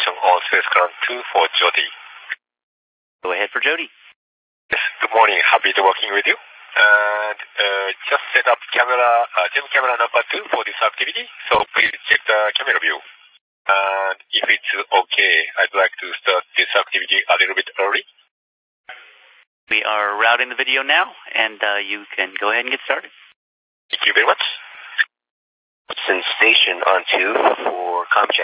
station on spacecraft 2 for Jody. Go ahead for Jody. Yes, good morning. Happy to working with you. And just set up camera, Zoom camera number 2 for this activity. So please check the camera view. And if it's okay, I'd like to start this activity a little bit early. We are routing the video now, and you can go ahead and get started. Thank you very much. Station on 2 for comm check.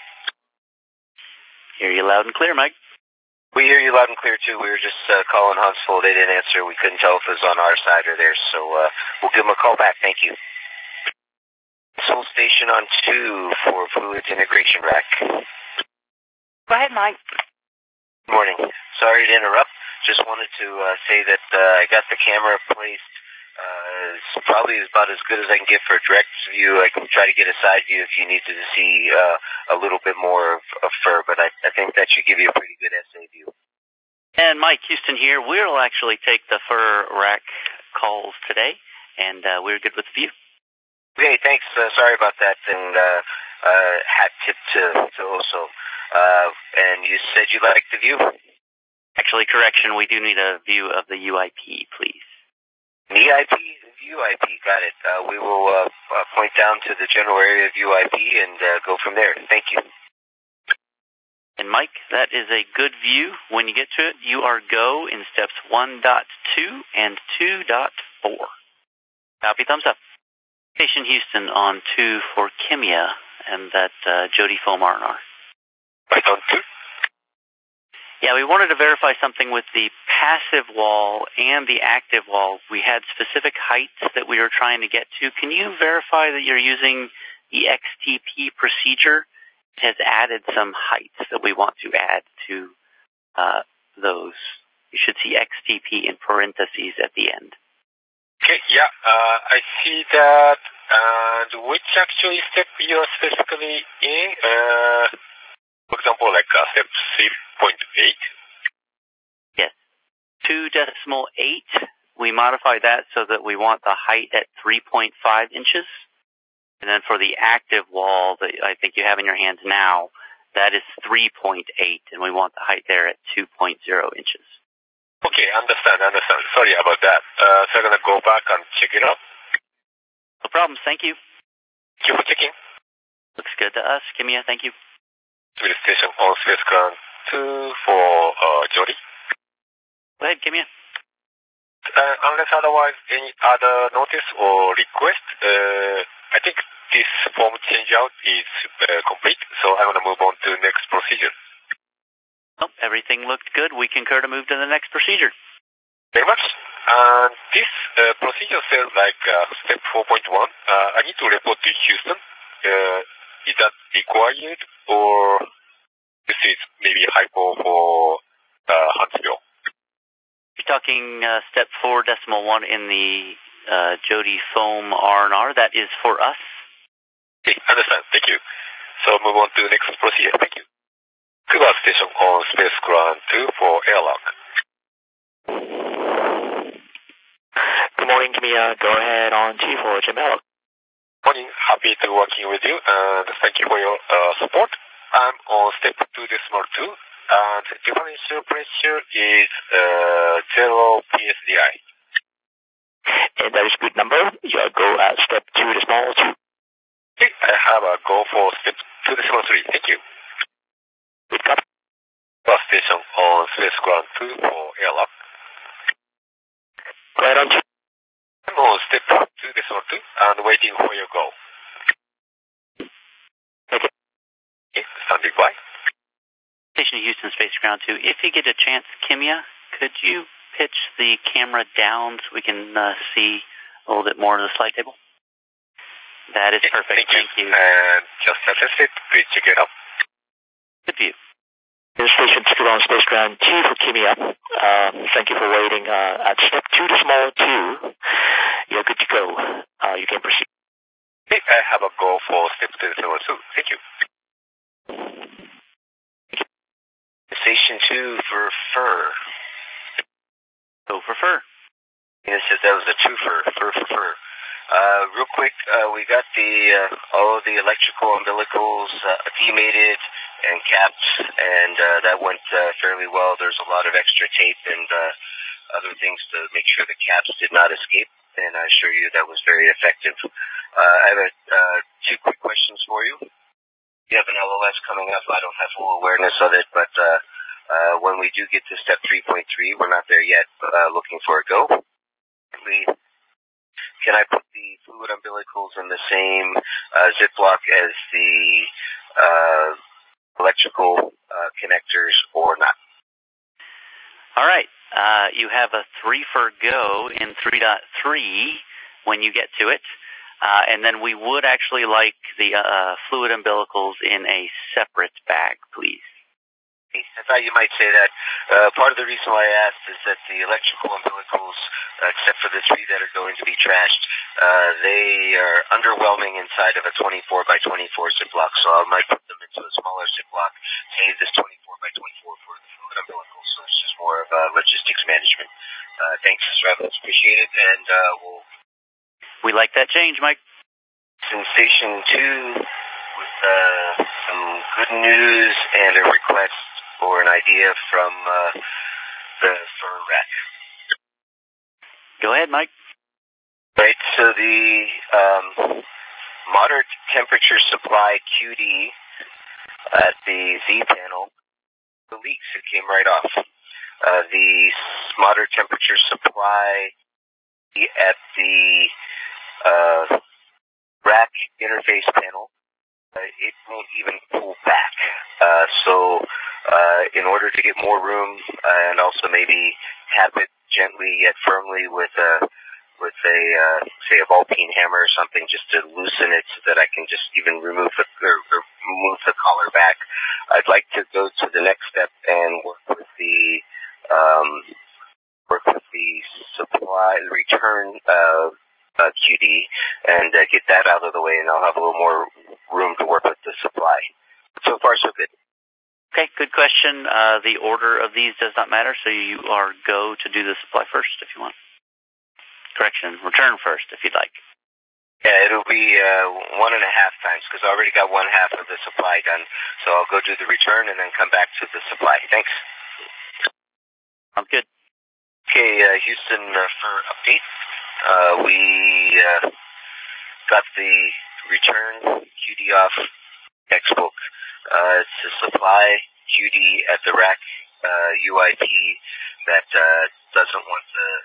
Hear you loud and clear, Mike. We hear you loud and clear, too. We were just calling Huntsville. They didn't answer. We couldn't tell if it was on our side or theirs, so we'll give them a call back. Thank you. Seoul Station on 2 for fluids integration rack. Go ahead, Mike. Good morning. Sorry to interrupt. Just wanted to say that I got the camera placed. It's probably about as good as I can get for a direct view. I can try to get a side view if you needed to see a little bit more of fur, but I think that should give you a pretty good SA view. And Mike Houston here. We'll actually take the fur rack calls today, and we're good with the view. Okay, thanks. Sorry about that, and hat tip to Oso. And you said you liked the view? Actually, correction, we do need a view of the UIP, please. EIP, UIP, got it. We will point down to the general area of UIP and go from there. Thank you. And Mike, that is a good view. When you get to it, you are go in steps 1.2 and 2.4. Copy, thumbs up. Station Houston on 2 for Kimia, and that Jody Foam R&R. Right on 2. Yeah, we wanted to verify something with the passive wall and the active wall. We had specific heights that we were trying to get to. Can you verify that you're using the XTP procedure? It has added some heights that we want to add to those. You should see XTP in parentheses at the end. Okay, yeah, I see that. And which actually step you're specifically in? For example, like step 3.8? Yes. 2.8, we modified that so that we want the height at 3.5 inches. And then for the active wall that I think you have in your hands now, that is 3.8, and we want the height there at 2.0 inches. Okay, understand. Sorry about that. So I'm going to go back and check it out. No problems, thank you. Thank you for checking. Looks good to us, Kimia, thank you. Civil station on spacecraft 2 for Jody. Go ahead, Kimia. Unless otherwise any other notice or request, I think this form change out is complete, so I'm going to move on to the next procedure. Nope, everything looked good. We concur to move to the next procedure. Very much. This procedure says like step 4.1. I need to report to Houston. Is that required, or this is maybe hypo for Huntsville? You're talking step 4.1 in the Jody Foam R&R. That is for us. Okay, understand. Thank you. So move on to the next procedure. Thank you. Kuba station on spacecraft 2 for airlock. Good morning, Kimia. Go ahead on 2 for Jim Airlock. Morning. Happy to working with you, and thank you for your support. I'm on step 2.2, and differential pressure is 0 PSDI. And that is a good number. You go at step 2. Okay, I have a go for step 2.3. Thank you. Good copy. Bus station on spacecraft 2 for airlock. Go ahead on 2. I'm on step 2.2 and waiting for your go. Okay. Okay, standing by. Station Houston Spacecraft 2. If you get a chance, Kimia, could you pitch the camera down so we can see a little bit more of the slide table? That is perfect. Thank you. And just as I said, please check it out. Good view. This station still on spacecraft 2 for Kimia. Thank you for waiting. At step 2. You're good to go. You can proceed. Okay, I have a go for step 2.2. Thank you. Station 2 for fur. Go for fur. It says that was a 2 for fur. Real quick, we got all of the electrical umbilicals demated and capped, and that went fairly well. There's a lot of extra tape and other things to make sure the caps did not escape, and I assure you that was very effective. I have two quick questions for you. You have an LOS coming up. I don't have full awareness of it, but when we do get to step 3.3, we're not there yet, looking for a go. Can I put the fluid umbilicals in the same Ziploc as the electrical connectors or not? All right. You have a 3 for go in 3.3 when you get to it. And then we would actually like the fluid umbilicals in a separate bag, please. I thought you might say that. Part of the reason why I asked is that the electrical umbilicals, except for the 3 that are going to be trashed, they are underwhelming inside of a 24 by 24 Ziploc, so I might put them into a smaller Ziploc, save this 24 by 24 for the fluid umbilicals, so it's just more of logistics management. Thanks, Travis. Appreciate it, and We like that change, Mike. Sensation 2 with some good news and a request for an idea from the fur rack. Go ahead, Mike. Right, so the moderate temperature supply QD at the Z panel, the leaks, it came right off. The moderate temperature supply at the rack interface panel, it won't even pull back. So in order to get more room and also maybe tap it gently yet firmly with a say a ball peen hammer or something, just to loosen it so that I can just even remove or move the collar back. I'd like to go to the next step and work with the supply return QD and get that out of the way, and I'll have a little more room to work with the supply. So far, so good. Okay, good question. The order of these does not matter, so you are go to do the supply first if you want. Correction, return first if you'd like. Yeah, it'll be 1.5 times because I already got 1/2 of the supply done. So I'll go do the return and then come back to the supply. Thanks. Sounds good. Okay, Houston, for update. We got the return QD off textbook. It's a supply QD at the rack UIP that doesn't want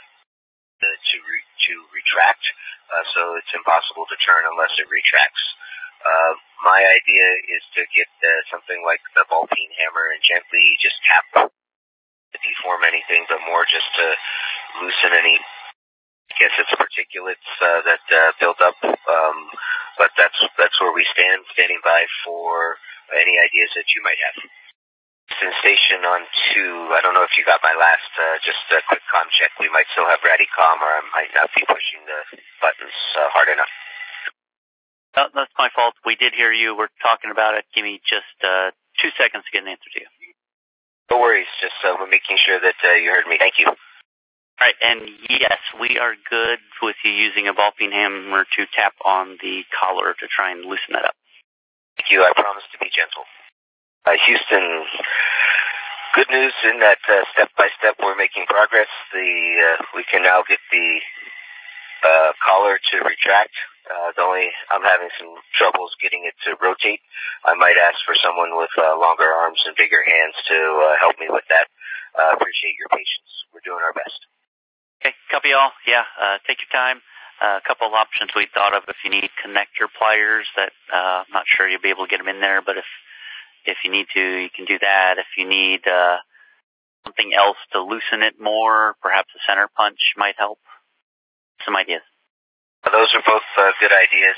to retract, so it's impossible to turn unless it retracts. My idea is to get something like the ball peen hammer and gently just tap to deform anything, but more just to loosen any, I guess it's particulates that build up. But that's where we stand, standing by for any ideas that you might have. Sensation on 2. I don't know if you got my last, just a quick comm check. We might still have Radicom, or I might not be pushing the buttons hard enough. Oh, that's my fault. We did hear you. We're talking about it. Give me just 2 seconds to get an answer to you. No worries. Just we're making sure that you heard me. Thank you. All right, and yes, we are good with you using a ball peen hammer to tap on the collar to try and loosen that up. Thank you. I promise to be gentle. Houston, good news in that step by step we're making progress. We can now get the collar to retract. I'm having some troubles getting it to rotate. I might ask for someone with longer arms and bigger hands to help me with that. Appreciate your patience. We're doing our best. Okay, copy all. Yeah, take your time. A couple of options we thought of. If you need connector pliers, that I'm not sure you'll be able to get them in there, but if you need to, you can do that. If you need something else to loosen it more, perhaps a center punch might help. Some ideas. Those are both good ideas.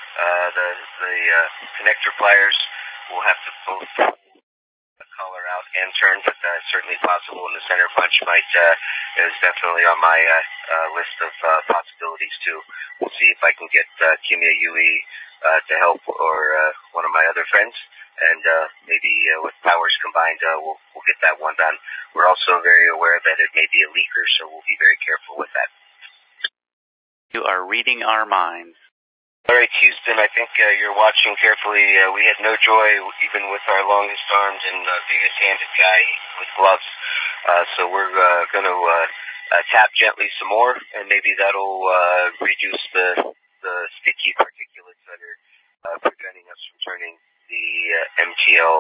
The connector pliers will have to both collar out and turn, but certainly possible. And the center punch is definitely on my list of possibilities too. We'll see if I can get Kimia Yui to help, or one of my other friends, and maybe with powers combined, we'll get that one done. We're also very aware that it may be a leaker, so we'll be very careful with that. You are reading our minds. All right, Houston, I think you're watching carefully. We had no joy even with our longest armed and biggest-handed guy with gloves. So we're going to tap gently some more, and maybe that'll reduce the sticky particulates that are preventing us from turning the MTL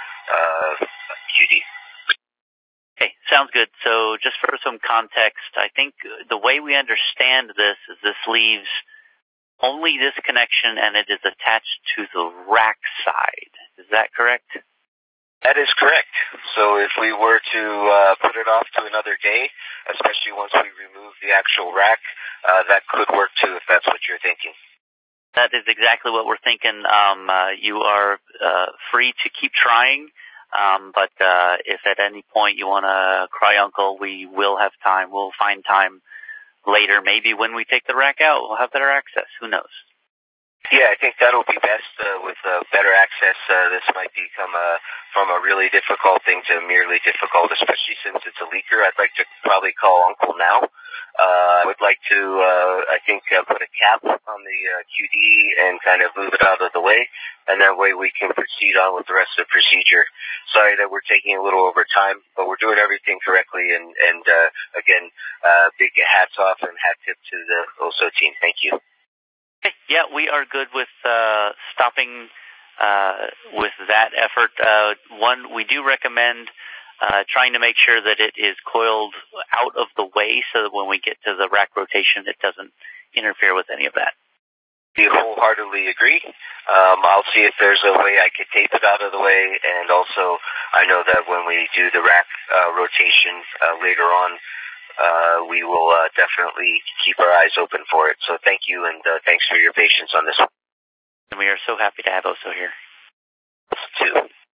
QD. Okay, sounds good. So just for some context, I think the way we understand this is this leaves only this connection and it is attached to the rack side. Is that correct? That is correct. So if we were to put it off to another day, especially once we remove the actual rack, that could work too if that's what you're thinking. That is exactly what we're thinking. You are free to keep trying, but if at any point you want to cry uncle, we will have time. We'll find time later. Maybe when we take the rack out, we'll have better access. Who knows? Yeah, I think that'll be best with better access. This might become from a really difficult thing to merely difficult, especially since it's a leaker. I'd like to probably call Uncle now. I would like to, I think, put a cap on the QD and kind of move it out of the way, and that way we can proceed on with the rest of the procedure. Sorry that we're taking a little over time, but we're doing everything correctly, and again, big hats off and hat tip to the OSO team. Thank you. Yeah, we are good with stopping with that effort. One, we do recommend trying to make sure that it is coiled out of the way so that when we get to the rack rotation, it doesn't interfere with any of that. We wholeheartedly agree. I'll see if there's a way I could tape it out of the way, and also I know that when we do the rack rotation later on, we will definitely keep our eyes open for it. So thank you, and thanks for your patience on this one. And we are so happy to have Oso here. Too.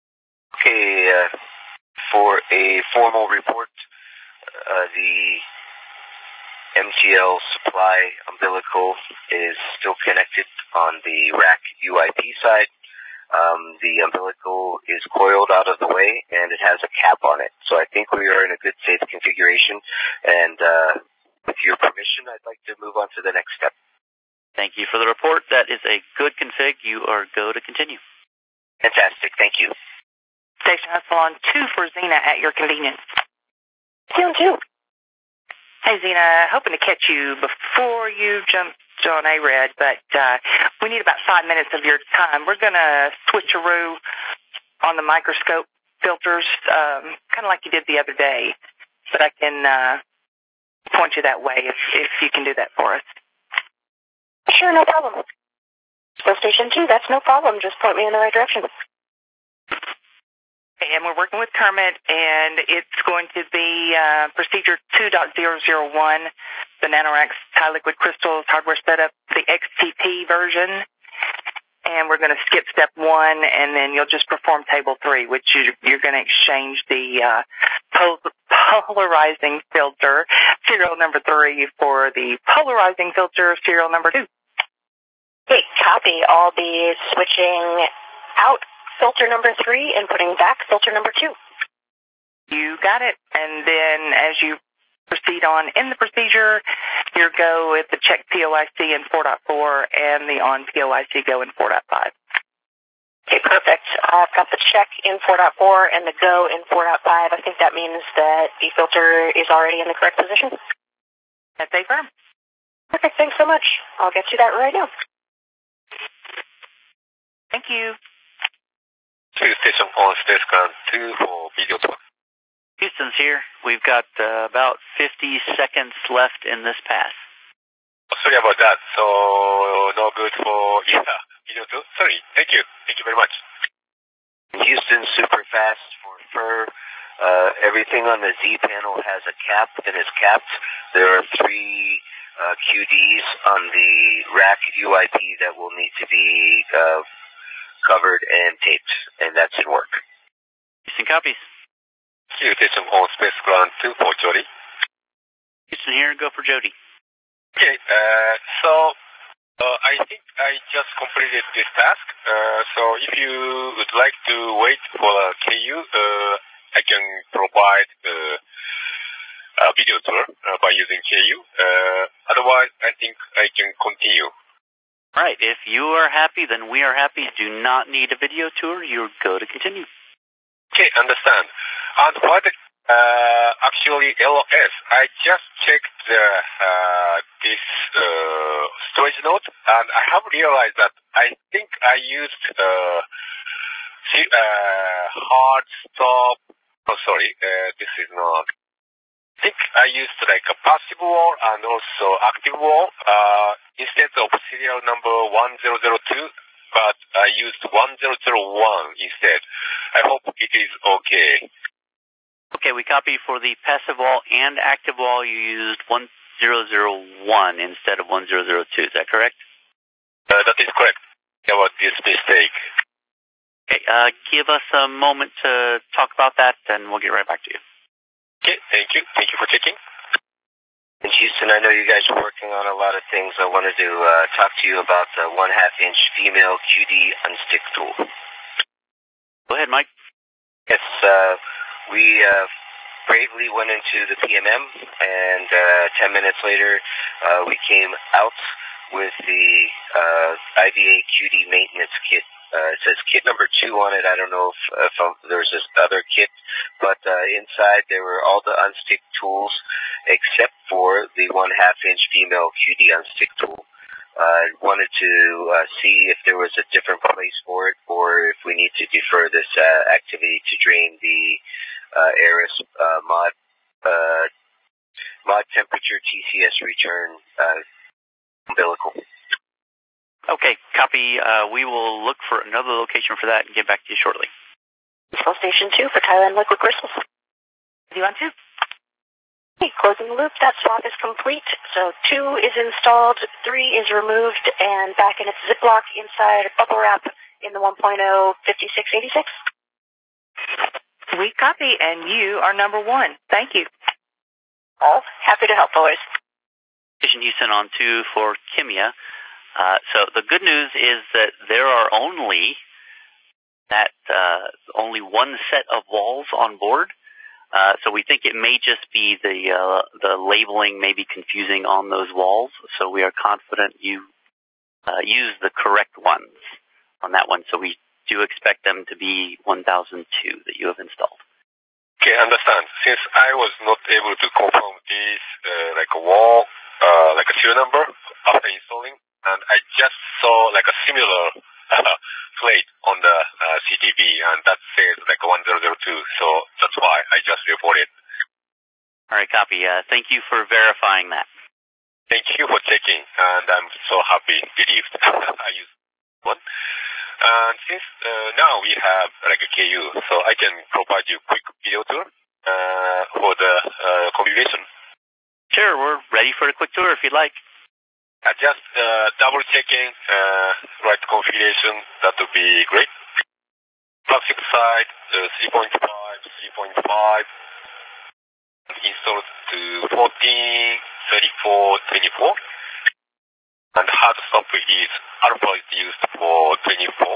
Okay, for a formal report, the MTL supply umbilical is still connected on the rack UIP side. The umbilical is coiled out of the way, and it has a cap on it. So I think we are in a good, safe configuration, and with your permission, I'd like to move on to the next step. Thank you for the report. That is a good config. You are go to continue. Fantastic. Thank you. Station Hustle on 2 for Xena at your convenience. Zone 2. Hey, Xena, hoping to catch you before you jump on A-Red, but we need about 5 minutes of your time. We're going to switcheroo on the microscope filters, kind of like you did the other day, but I can point you that way if you can do that for us. Sure, no problem. So Station 2, that's no problem. Just point me in the right direction. And we're working with Kermit, and it's going to be procedure 2.001, the NanoRacks high liquid crystals hardware setup, the XTP version. And we're going to skip step 1, and then you'll just perform table 3, which you're going to exchange the polarizing filter, serial number 3, for the polarizing filter, serial number 2. Okay, copy. I'll be switching out filter number 3 and putting back filter number 2. You got it. And then as you proceed on in the procedure, your go with the check POIC in 4.4 and the on POIC go in 4.5. Okay, perfect. I've got the check in 4.4 and the go in 4.5. I think that means that the filter is already in the correct position. That's a firm. Perfect, thanks so much. I'll get you that right now. Thank you. Station on Space Ground 2 for video talk. Houston's here. We've got about 50 seconds left in this pass. Sorry about that. So, no good for video too. Sorry. Thank you. Thank you very much. Houston, super fast for fur. Everything on the Z panel has a cap and is capped. There are 3 QDs on the rack UIP that will need to be covered and taped, and that's in work. Houston copies. Station on Space Ground 2 for Jody. Houston here, go for Jody. Okay, so I think I just completed this task. So if you would like to wait for a KU, I can provide a video tour by using KU. Otherwise, I think I can continue. All right, if you are happy, then we are happy. Do not need a video tour. You're go to continue. Okay, understand. And for the actually LOS, I just checked this storage node, and I have realized that I think I used hard stop. Oh, sorry, this is not. I think I used like a passive wall and also active wall instead of serial number 1002, but I used 1001 instead. I hope it is okay. Okay, we copy for the passive wall and active wall. You used 1001 instead of 1002. Is that correct? That is correct. About this mistake. Okay, give us a moment to talk about that, and we'll get right back to you. Okay, thank you. Thank you for checking. In Houston, I know you guys are working on a lot of things. I wanted to talk to you about the 1/2-inch female QD unstick tool. Go ahead, Mike. Yes, we bravely went into the PMM, and 10 minutes later, we came out with the IVA QD maintenance kit. It says kit number 2 on it. I don't know if there's this other kit, but inside there were all the unstick tools except for the 1/2-inch female QD unstick tool. I wanted to see if there was a different place for it, or if we need to defer this activity to drain the Aris mod temperature TCS return umbilical. Okay, copy. We will look for another location for that and get back to you shortly. Control Station 2 for Thailand Liquid Crystals. Do you want to? Okay, closing the loop. That swap is complete. So 2 is installed, 3 is removed, and back in its Ziploc inside bubble wrap in the 1.0 5686. We copy, and you are number 1. Thank you. All happy to help, boys. Station Houston on 2 for Kimia. So the good news is that there are only one set of walls on board. So we think it may just be the labeling may be confusing on those walls. So we are confident you use the correct ones on that one. So we do expect them to be 1002 that you have installed. Okay, understand. Since I was not able to confirm this like a wall, like a serial number after installing, and I just saw like a similar plate on the CTB, and that says like 1002. So that's why I just reported. All right, copy. Thank you for verifying that. Thank you for checking, and I'm so happy, relieved. I used one. And since now we have like a KU, so I can provide you a quick video tour for the configuration. Sure, we're ready for a quick tour if you'd like. Just double checking right configuration, that would be great. Plastic side 3.5, 3.5, installed to 14, 34, 24. And hard stop is alpha is used for 24.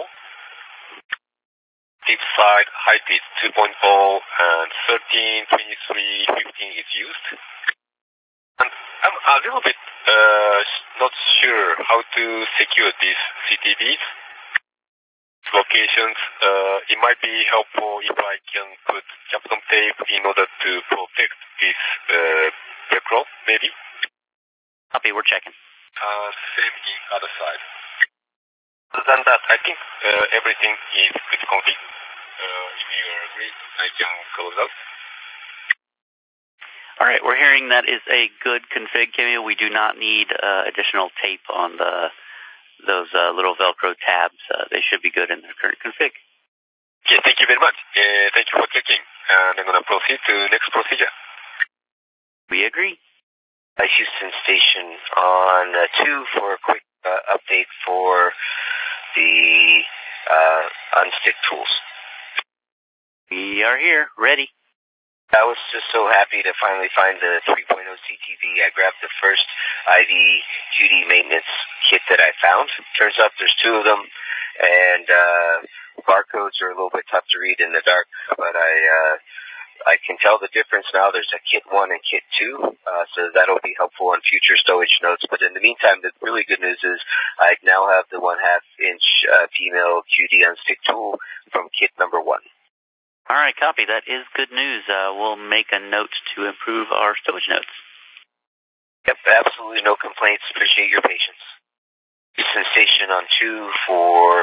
Deep side height is 2.0 and 13, 23, 15 is used. And I'm a little bit not sure how to secure these CTBs locations. It might be helpful if I can put Kapton tape in order to protect this velcro, maybe. Copy, we're checking. Same in other side. Other than that, I think everything is good config. If you agree, I can close out. All right, we're hearing that is a good config, Kimia. We do not need additional tape on those little Velcro tabs. They should be good in their current config. Okay, thank you very much. Thank you for checking. And I'm going to proceed to next procedure. We agree. Houston Station on 2 for a quick update for the unstick tools. We are here, ready. I was just so happy to finally find the 3.0 CTV. I grabbed the first IV QD maintenance kit that I found. Turns out there's 2 of them, and barcodes are a little bit tough to read in the dark, but I I can tell the difference now. There's a Kit 1 and Kit 2, so that'll be helpful on future stowage notes. But in the meantime, the really good news is I now have the 1/2-inch female QD unstick tool from Kit number 1. All right, copy. That is good news. We'll make a note to improve our stowage notes. Yep, absolutely no complaints. Appreciate your patience. Sensation on 2 for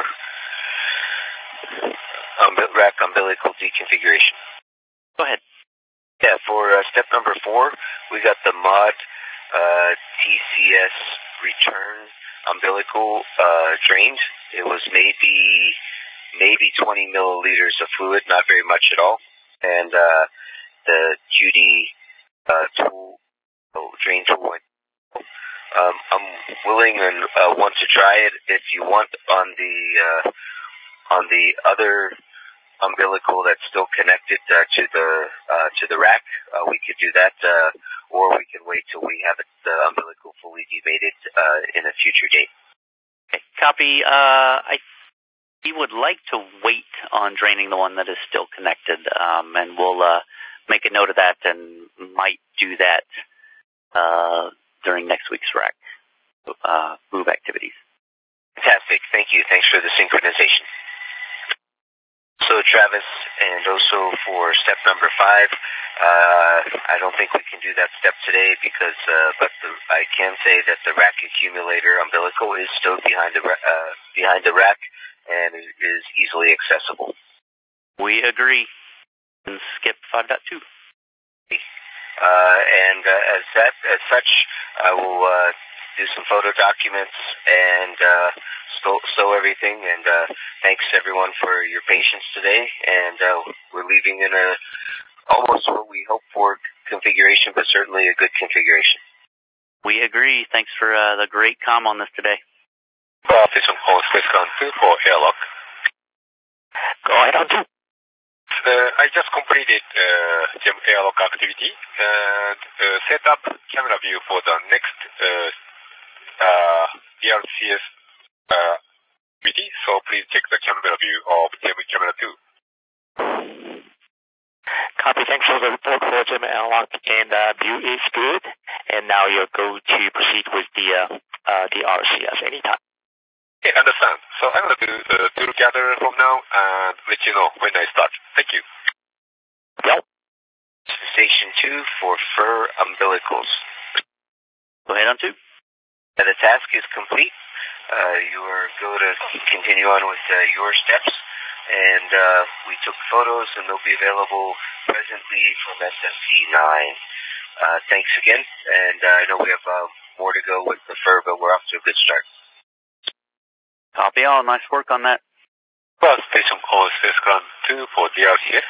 rack umbilical deconfiguration. Go ahead. Yeah, for step number 4, we got the MOD TCS return umbilical drained. It was maybe 20 milliliters of fluid, not very much at all. And the QD tool, drain tool went. I'm willing and want to try it if you want on the other umbilical that's still connected to the rack. We could do that, or we can wait till we have the umbilical fully demated in a future date. Okay, copy. We would like to wait on draining the one that is still connected, and we'll make a note of that and might do that during next week's rack move activities. Fantastic. Thank you. Thanks for the synchronization. So, Travis, and also for step number 5, I don't think we can do that step today because, I can say that the rack accumulator umbilical is stowed behind the rack and is easily accessible. We agree. And skip 5.2. And as such, I will do some photo documents and stow everything. And thanks everyone for your patience today. And we're leaving in a almost what we hope for configuration, but certainly a good configuration. We agree. Thanks for the great comm on this today. Station on Space Ground 2 for airlock. Go ahead on 2. I just completed GEM airlock activity and set up camera view for the next DRCS activity, so please check the camera view of GEM camera 2. Copy. Thanks for the report for GEM airlock, and view is good. And now you're going to proceed with the RCS anytime. Okay, understand. So I'm going to do the tool gather from now and let you know when I start. Thank you. Yep. Station 2 for fur umbilicals. Go ahead on 2. The task is complete. You are going to continue on with your steps. And we took photos, and they'll be available presently from SFC 9. Thanks again. And I know we have more to go with the fur, but we're off to a good start. Copy all. Nice work on that. Station on Space Ground 2 for DRCS.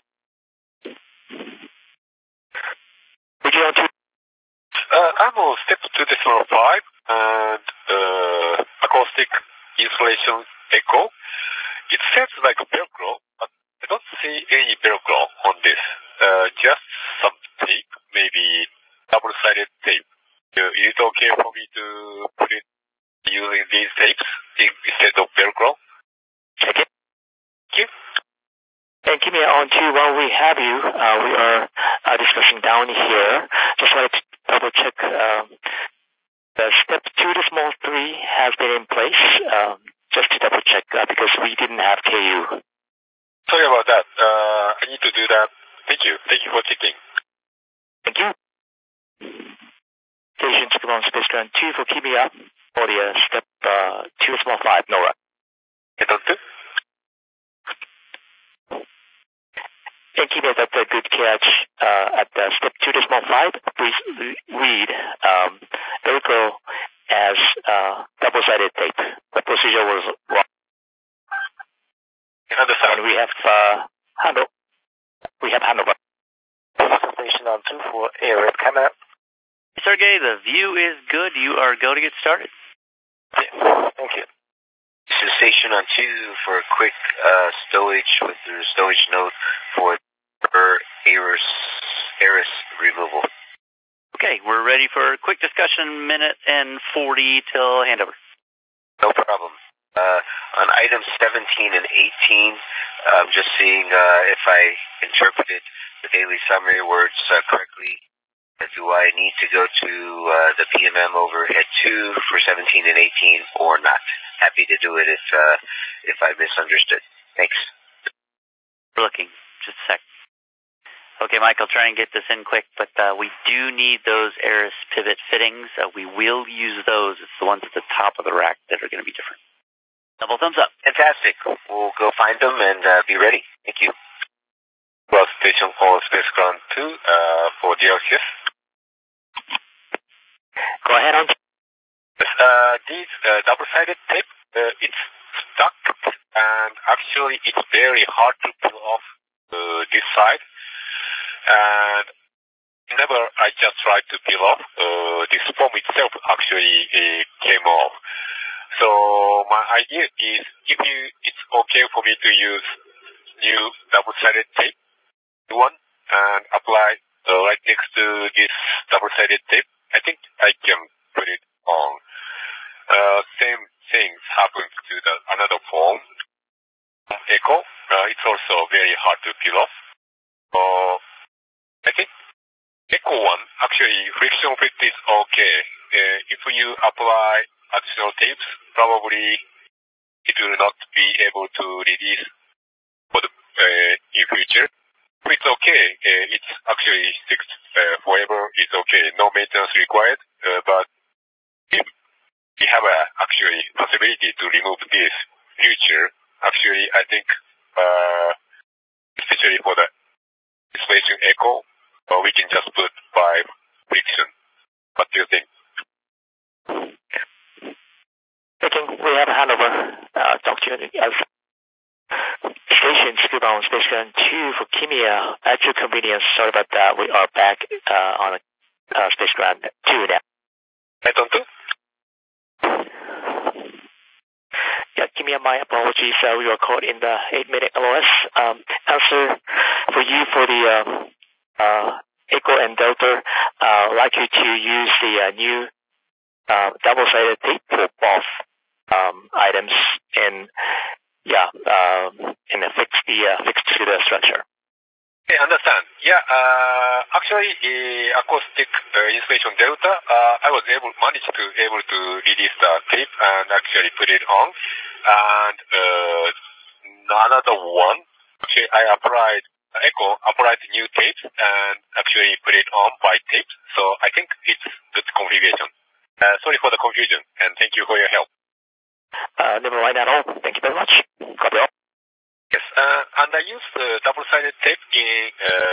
Would you want to? I'm on step 2.5 and acoustic insulation echo. It sounds like Velcro, but I don't see any Velcro on this. Just some tape, maybe double-sided tape. Is it okay for me to put it using these tapes instead of Velcro? Okay. Thank you. And give me on 2 while we have you. We are discussing down here. Just wanted to double check the step 2.3 has been in place. Just to double check because we didn't have KU. Sorry about that. I need to do that. Thank you. Thank you for checking. Thank you. Station on Space Ground 2 for Kimia for the step 2.5 NORA. Get on 2. And Kimia, that's a good catch at step 2.5. Please read Velcro as double-sided tape. The procedure was wrong. Understand. And we have Hanover. Station on 2 for air camera. Sergey, the view is good. You are go to get started. Yeah. Thank you. This is station on 2 for a quick stowage with the stowage note for Eris removal. Okay, we're ready for a quick discussion, minute and 40 till handover. No problem. On items 17 and 18, I'm just seeing if I interpreted the daily summary words correctly. Do I need to go to the PMM overhead 2 for 17 and 18 or not? Happy to do it if I misunderstood. Thanks. We're looking. Just a sec. Okay, Mike, I'll try and get this in quick, but we do need those Aris pivot fittings. We will use those. It's the ones at the top of the rack that are going to be different. Double thumbs up. Fantastic. We'll go find them and be ready. Thank you. Well, station for Space Ground 2 for DLCS. Go ahead on. These double-sided tape, it's stuck, and actually it's very hard to peel off this side. And whenever I just tried to peel off, this foam itself actually came off. So my idea is, if it's okay for me to use new double-sided tape, one, and apply right next to this double-sided tape, I think I can put it on. Same things happen to another foam, Echo. It's also very hard to peel off. I think Echo one, actually friction fit is okay. If you apply additional tapes, probably it will not be able to release for the in future. If it's okay, it's actually fixed forever. It's okay, no maintenance required. But if we have actually possibility to remove this future, actually I think especially for the installation Echo, we can just put by friction. What do you think? We have a handover. Talk to you as station Scuba on Space Ground 2 for Kimiya. At your convenience, sorry about that. We are back on Space Ground 2 now. Right on 2? Yeah, Kimiya, my apologies. We were caught in the 8-minute LOS. Answer for you for the Echo and Delta. I'd like you to use the new double-sided tape for both items and fixed to the structure. Okay, understand. Yeah, actually, acoustic installation Delta, I was managed to release the tape and actually put it on. And another one, actually, I applied new tapes and actually put it on by tape. So I think it's good configuration. Sorry for the confusion, and thank you for your help. Never mind at all. Thank you very much. Copy all. Yes, and I used double-sided tape in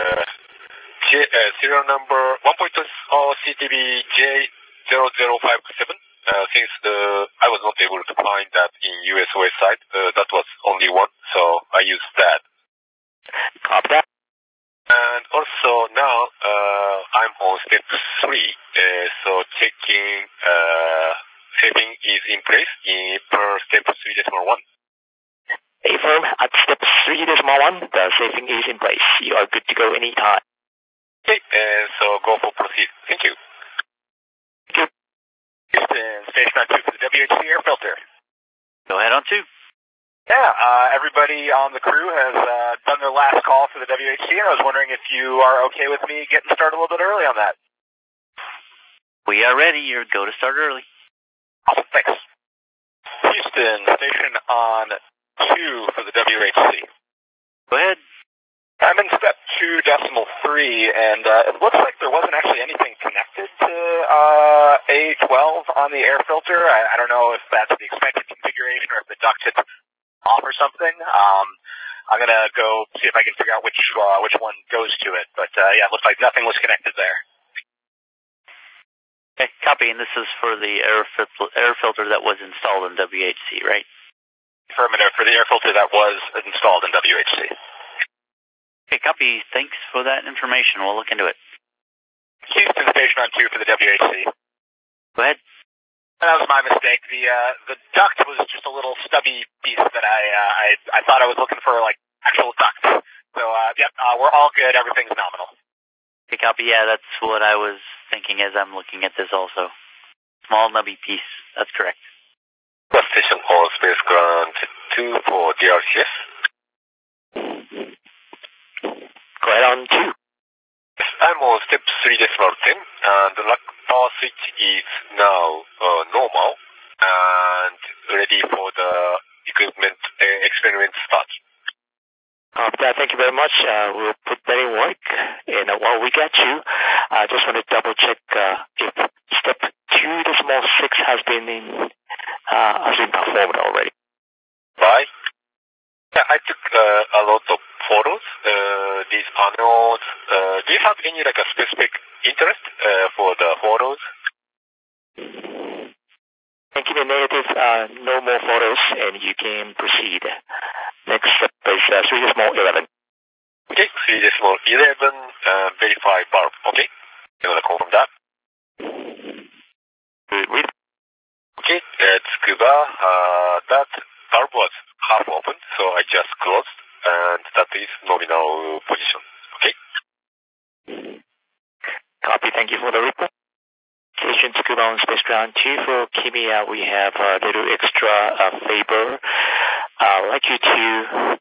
serial number 1.0 CTB J0057. Since I was not able to find that in US website, that was only one, so I used that. Copy that. And also now I'm on step 3, so checking setting is in place per step 3.1. Affirm at step 3.1, the saving is in place. You are good to go anytime. Okay, so go for proceed. Thank you. Thank you. Houston, Station on 2 for the WHC air filter. Go ahead on 2. Yeah, everybody on the crew has done their last call for the WHC, and I was wondering if you are okay with me getting started a little bit early on that. We are ready. You go to start early. Awesome, thanks. Houston, station on 2 for the WHC. Go ahead. I'm in step 2.3, and it looks like there wasn't actually anything connected to A12 on the air filter. I don't know if that's the expected configuration or if the duct had off or something. I'm going to go see if I can figure out which one goes to it. But yeah, it looks like nothing was connected there. Okay, copy. And this is for the air filter that was installed in WHC, right? Affirmative, for the air filter that was installed in WHC. Okay, copy. Thanks for that information. We'll look into it. Houston, station on 2 for the WHC. Go ahead. That was my mistake. The duct was just a little stubby piece that I thought I was looking for, like, actual duct. So, yep, we're all good. Everything's nominal. Okay, copy. Yeah, that's what I was thinking as I'm looking at this also. Small nubby piece. That's correct. Cliff. station on Space Ground 2 for DRCS. Go ahead on 2. I'm on step 3.10, and the power switch is now normal and ready for the equipment experiment start. Thank you very much. We'll put that in work. And while we get you, I just want to double check if step 2.6 has been performed already. Right. Yeah, I took a lot of photos. These panels. Do you have any like a specific interest for the photos? Thank you. The negative. No more photos, and you can proceed. Next step is 3.11. Okay, 3.11, verify bulb. Okay, you want to confirm that? Read. Okay, Tsukuba, that bulb was half open, so I just closed, and that is nominal position. Okay? Copy, thank you for the report. Station Tsukuba on Space Ground 2 for Kimiya. We have a little extra favor. I'd like you to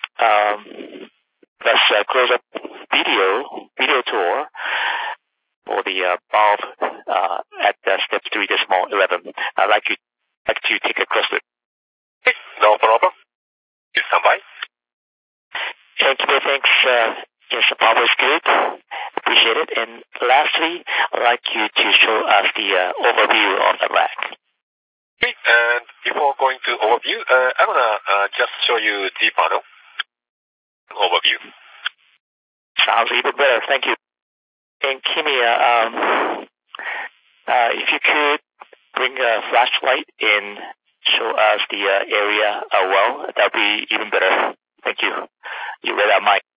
let's close up video tour for the bulb at step 3.11. I'd like to take a close look. Okay, no problem. You stand by. Thank you, thanks. Yes, the bulb is good. Appreciate it. And lastly, I'd like you to show us the overview of the rack. Okay, and before going to overview, I'm gonna just show you the panel overview. Sounds even better. Thank you. And Kimiya, if you could bring a flashlight and show us the area well, that'd be even better. Thank you. You read out mic.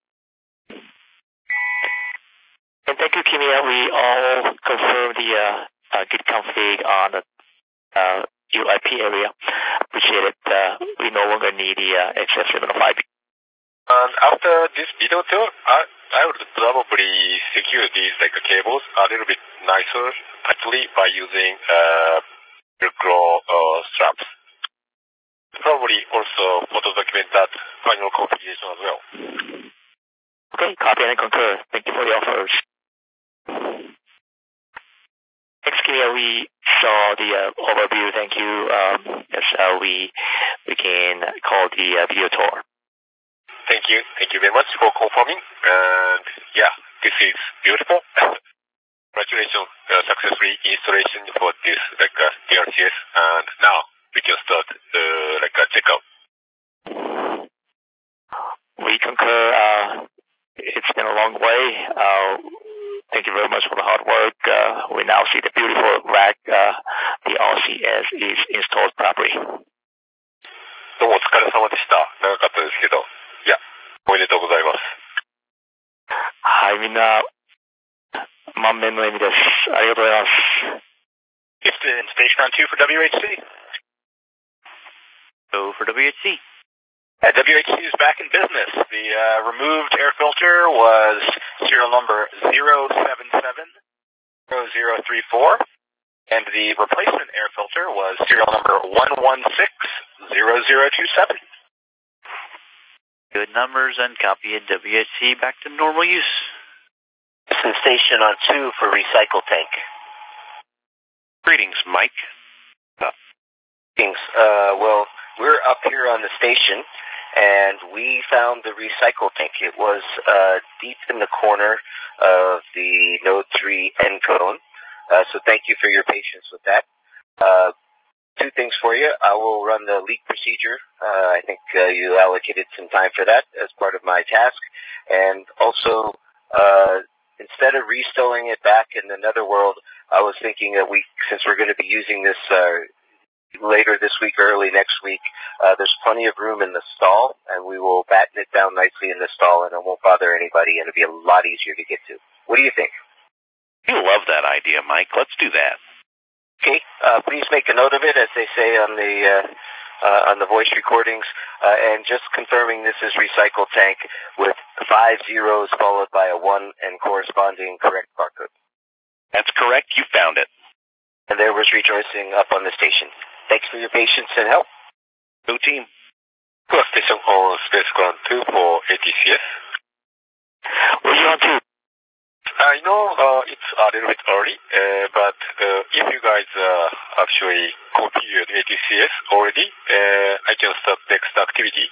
And thank you, Kimiya. We all confirmed the good config on the UIP area. Appreciate it. We no longer need the XF705. And after this video tour, I would probably secure these like cables a little bit nicer, actually by using Velcro straps. Probably also photo document that final configuration as well. Okay, copy and concur. Thank you for the offers. Next, Kimiya, we saw the overview. Thank you. Yes, we can call the video tour. Thank you. Thank you very much for confirming. And yeah, this is beautiful. Congratulations, successfully installation for this like DRCS. And now we can start like a checkout. We concur. It's been a long way. Thank you very much for the hard work. We now see the beautiful rack. The RCS is installed properly. どうもお疲れ様でした。長かったですけど、いや、おめでとうございます。 はい、みんな、満面の笑みです。ありがとうございます。 Houston, Station on 2 for WHC. Go for WHC. WHC is back in business. The removed air filter was serial number 0770034, and the replacement air filter was serial number 1160027. Good numbers, and copy of WHC back to normal use. Houston Station on 2 for recycle tank. Greetings, Mike. Greetings. Well, we're up here on the station, and we found the recycle tank. It was deep in the corner of the Node 3 encode. So thank you for your patience with that. Two things for you. I will run the leak procedure. I think you allocated some time for that as part of my task. And also, instead of restowing it back in the netherworld, I was thinking that since we're going to be using this later this week or early next week, there's plenty of room in the stall, and we will batten it down nicely in the stall, and it won't bother anybody, and it'll be a lot easier to get to. What do you think? You love that idea, Mike. Let's do that. Okay. Please make a note of it, as they say on the voice recordings, and just confirming this is recycle tank with 5 zeros followed by a 1 and corresponding correct barcode. That's correct. You found it. And there was rejoicing up on the station. Thanks for your patience and help. Go team. Station on Space Ground 2 for ATCS. Where you on to? I know it's a little bit early, but if you guys actually configured ATCS already, I can start next activity.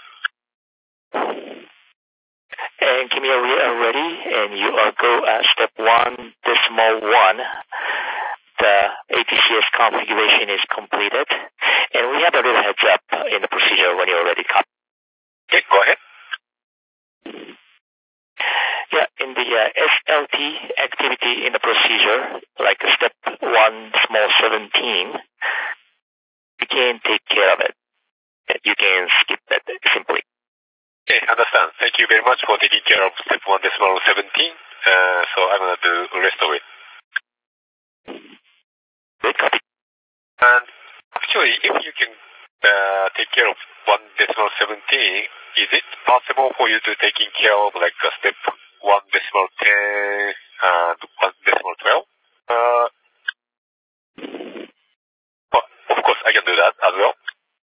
And Kimi, we are ready, and you are go at step 1.1. The ATCS configuration is completed, and we have a little heads up in the procedure when you're ready. Okay, go ahead. Yeah, in the SLT activity in the procedure, like step 1.17, you can take care of it. You can skip that simply. Okay, understand. Thank you very much for taking care of step 1.17. So I'm going to do the rest of it. Good copy. And actually, if you can take care of 1.17, is it possible for you to taking care of like step 1.10 and 1.12? Well, of course, I can do that as well.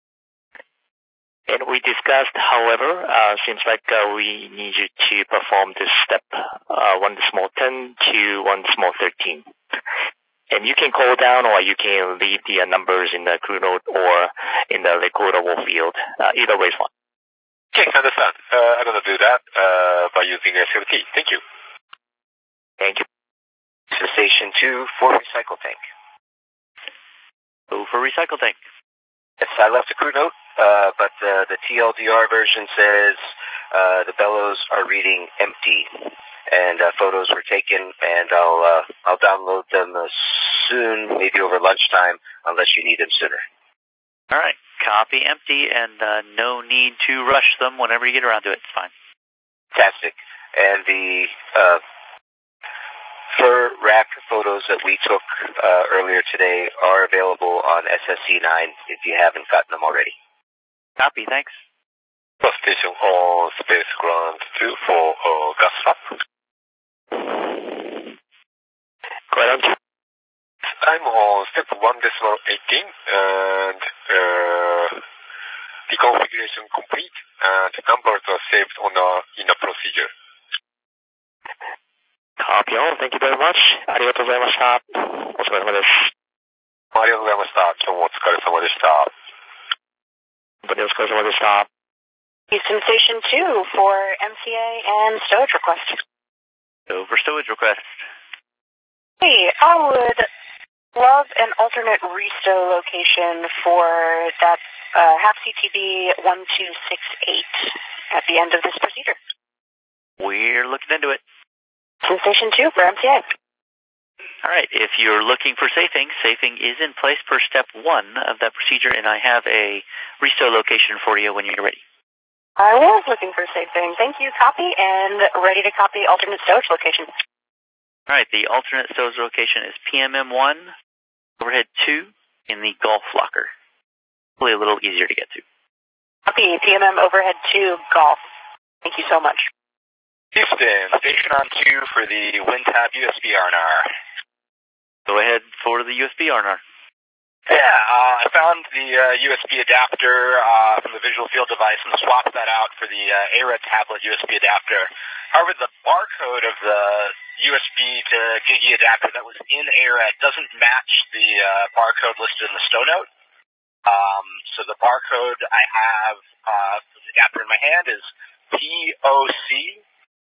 And we discussed, however, seems like we need you to perform this step 1.10 to 1.13. And you can call down or you can leave the numbers in the crew note or in the recordable field. Either way is fine. Okay, understand. I'm going to do that by using SLT. Thank you. Thank you. To station 2 for recycle tank. Go for recycle tank. Yes, I left a crew note, but the TLDR version says the bellows are reading empty, and photos were taken, and I'll download them soon, maybe over lunchtime, unless you need them sooner. All right. Copy empty, and no need to rush them whenever you get around to it. It's fine. Fantastic. And the fur rack photos that we took earlier today are available on SSC9 if you haven't gotten them already. Copy, thanks. Station on Space Ground 2 for gas trap. Go ahead on to. I'm on step 1.18 and the configuration complete and numbers are saved in a procedure. Copy all. Thank you very much. ありがとうございました。お疲れ様です。 ありがとうございました。今日もお疲れ様でした。 本当にお疲れ様でした。 Houston Station 2 for MCA and stowage request. Go for stowage request. Hey, I would love an alternate restow location for that half CTB 1268 at the end of this procedure. We're looking into it. Station 2 for MCA. All right. If you're looking for safing is in place per step 1 of that procedure, and I have a restow location for you when you're ready. I was looking for safing. Thank you. Copy and ready to copy alternate stowage location. All right. The alternate stowage location is PMM1, overhead 2 in the Golf locker. Hopefully a little easier to get to. Copy. PMM overhead 2 Golf. Thank you so much. Houston, station on 2 for the WinTab USB RNR. Go ahead for the USB RNR. Yeah, I found the USB adapter from the visual field device and swapped that out for the ARA tablet USB adapter. However, the barcode of the USB to Gigi adapter that was in ARA doesn't match the barcode listed in the stow note. So the barcode I have for the adapter in my hand is POC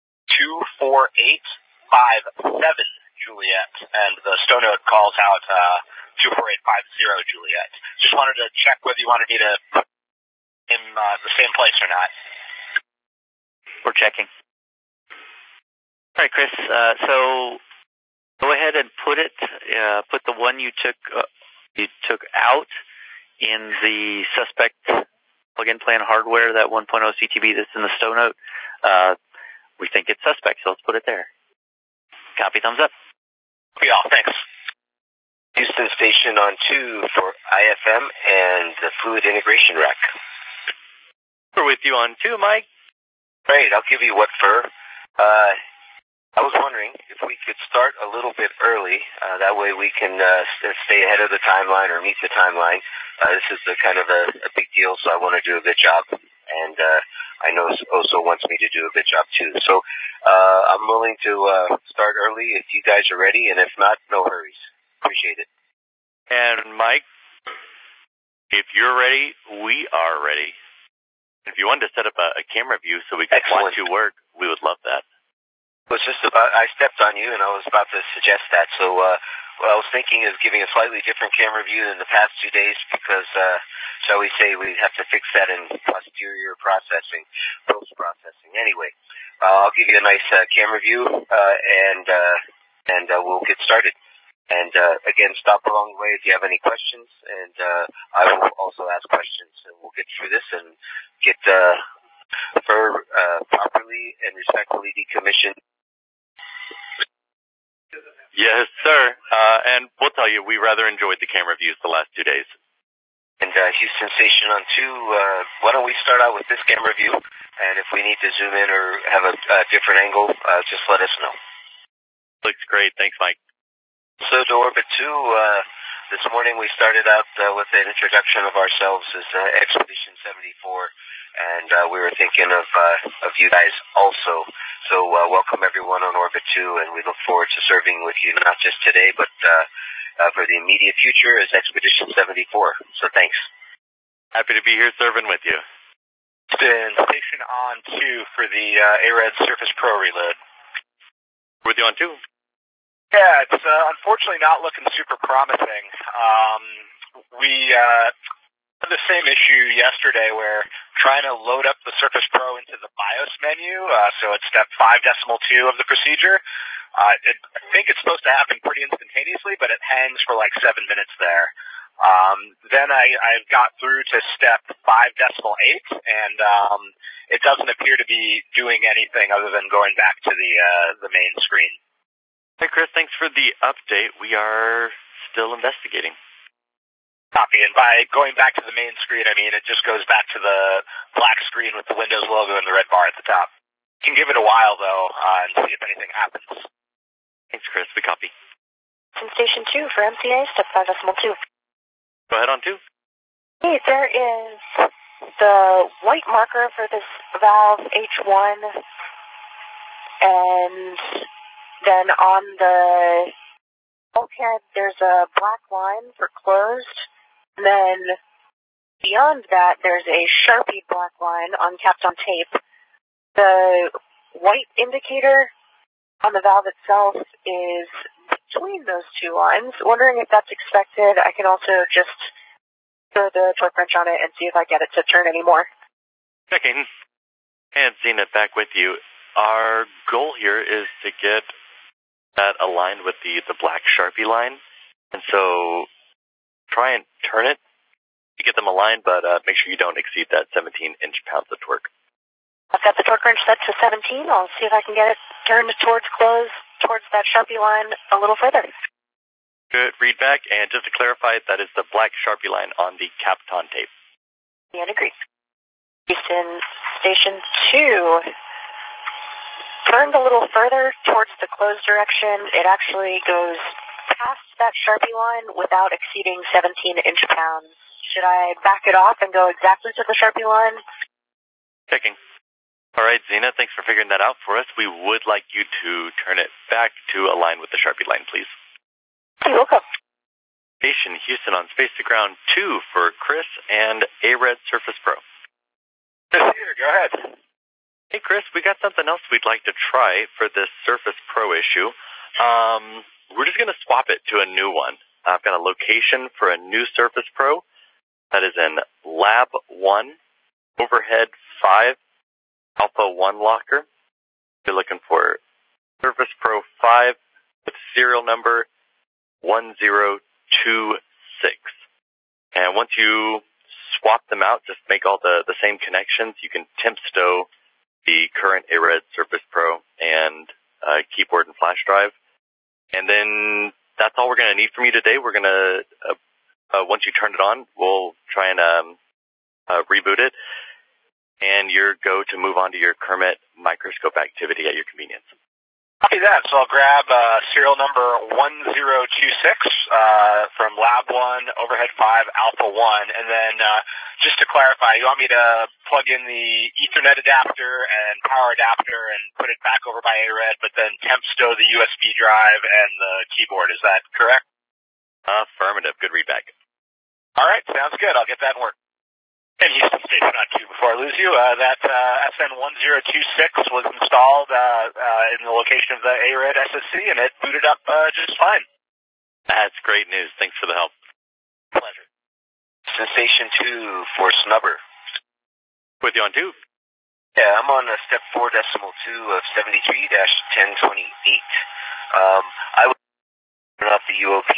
24857 Juliet, and the stow note calls out 24850 Juliet. Just wanted to check whether you wanted me to put in the same place or not. We're checking. All right, Chris. So go ahead and put the one you took out in the suspect plug-in plan hardware, that 1.0 CTB that's in the stow note. We think it's suspect, so let's put it there. Copy, thumbs up. Yeah, thanks. Houston station on 2 for IFM and the fluid integration rack. We're with you on 2, Mike. Great, I'll give you what for. I was wondering if we could start a little bit early. That way we can stay ahead of the timeline or meet the timeline This is kind of a big deal, so I want to do a good job. And I know Oso wants me to do a good job, too. So I'm willing to start early if you guys are ready, and if not, no hurries. Appreciate it. And Mike, if you're ready, we are ready. If you wanted to set up a camera view so we could watch you work, we would love that. It was just about, I stepped on you, and I was about to suggest that. So what I was thinking is giving a slightly different camera view than the past 2 days because, shall we say, we have to fix that in posterior processing, post-processing. Anyway, I'll give you a nice camera view, and we'll get started. And again, stop along the way if you have any questions, and I will also ask questions, and we'll get through this and get FUR properly and respectfully decommissioned. Yes, sir. And we'll tell you, we rather enjoyed the camera views the last 2 days. And Houston Station on 2, why don't we start out with this camera view, and if we need to zoom in or have a different angle, just let us know. Looks great. Thanks, Mike. So to Orbit 2, this morning we started out with an introduction of ourselves as Expedition 74, and we were thinking of you guys also. So welcome everyone on Orbit 2, and we look forward to serving with you not just today, but for the immediate future as Expedition 74. So thanks. Happy to be here serving with you. Houston Station on 2 for the ARED Surface Pro reload. With you on 2? Yeah, it's unfortunately not looking super promising. We had the same issue yesterday where trying to load up the Surface Pro into the BIOS menu, so it's step 5.2 of the procedure. I think it's supposed to happen pretty instantaneously, but it hangs for like 7 minutes there. Then I got through to step 5.8, and it doesn't appear to be doing anything other than going back to the main screen. Hey, Chris, thanks for the update. We are still investigating. Copy. And by going back to the main screen, I mean it just goes back to the black screen with the Windows logo and the red bar at the top. You can give it a while, though, and see if anything happens. Thanks, Chris. We copy. Station 2 for MCA, step 5.2. Go ahead on 2. Hey, there is the white marker for this valve H1, and then on the bulkhead, there's a black line for closed. And then beyond that, there's a Sharpie black line on capped on tape. The white indicator on the valve itself is between those two lines. Wondering if that's expected. I can also just throw the torque wrench on it and see if I get it to turn anymore. Checking. And Zenith back with you. Our goal here is to get that aligned with the black Sharpie line. And so try and turn it to get them aligned, but make sure you don't exceed that 17 inch-pounds of torque. I've got the torque wrench set to 17. I'll see if I can get it turned towards close, towards that Sharpie line a little further. Good readback, and just to clarify, that is the black Sharpie line on the Kapton tape. Yeah, agreed. Houston Station 2 turned a little further towards the closed direction. It actually goes past that Sharpie line without exceeding 17 inch-pounds. Should I back it off and go exactly to the Sharpie line? Checking. All right, Zena, thanks for figuring that out for us. We would like you to turn it back to align with the Sharpie line, please. You're welcome. Station Houston on Space to Ground 2 for Chris and ARED Surface Pro. Chris here, go ahead. Hey, Chris, we got something else we'd like to try for this Surface Pro issue. We're just going to swap it to a new one. I've got a location for a new Surface Pro that is in Lab 1, Overhead 5, Alpha 1 locker. We're looking for Surface Pro 5 with serial number 1026. And once you swap them out, just make all the same connections. You can temp stow the current ARED Surface Pro and keyboard and flash drive. And then that's all we're going to need from you today. We're going to, once you turn it on, we'll try and reboot it. And you're go to move on to your Kermit microscope activity at your convenience. Okay, Copy that. So I'll grab serial number 1026 from Lab 1, Overhead 5, Alpha 1. And then just to clarify, you want me to plug in the Ethernet adapter and power adapter and put it back over by ARED, but then temp stow the USB drive and the keyboard. Is that correct? Affirmative. Good readback. All right. Sounds good. I'll get that in work. And Houston Station on 2 before I lose you. That SN1026 was installed in the location of the ARED SSC, and it booted up just fine. That's great news. Thanks for the help. Pleasure. Sensation 2 for Snubber. With you on 2. Yeah, I'm on step 4.2 of 73-1028. I would turn off the UOP,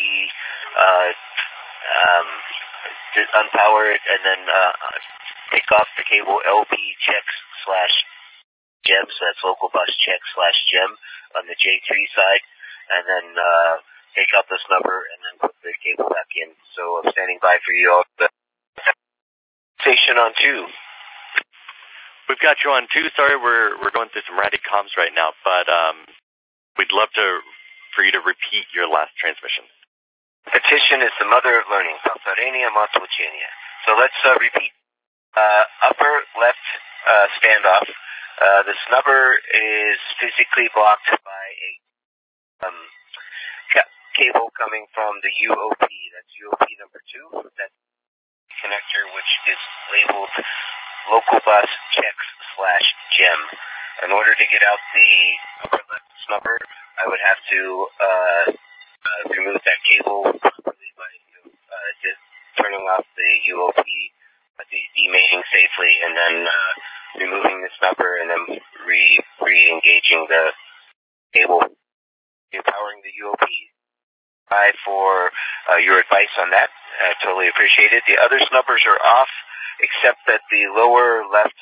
unpower it, and then take off the cable LB checks/gem, so that's local bus check/gem on the J3 side, and then take out the snubber and then put the cable back in. So I'm standing by for you all. Station on 2. We've got you on 2. Sorry, we're going through some ratty comms right now, but we'd love for you to repeat your last transmission. Petition is the mother of learning. Повторение мать учения. So let's repeat. Upper left standoff. The snubber is physically blocked by a cable coming from the UOP. That's UOP number 2. That's connector, which is labeled local bus checks/gem. In order to get out the upper left snubber, I would have to remove that cable properly by just turning off the UOP, demating safely, and then removing the snubber, and then re-engaging the cable, powering the UOP. Bye for your advice on that. I totally appreciate it. The other snubbers are off, except that the lower left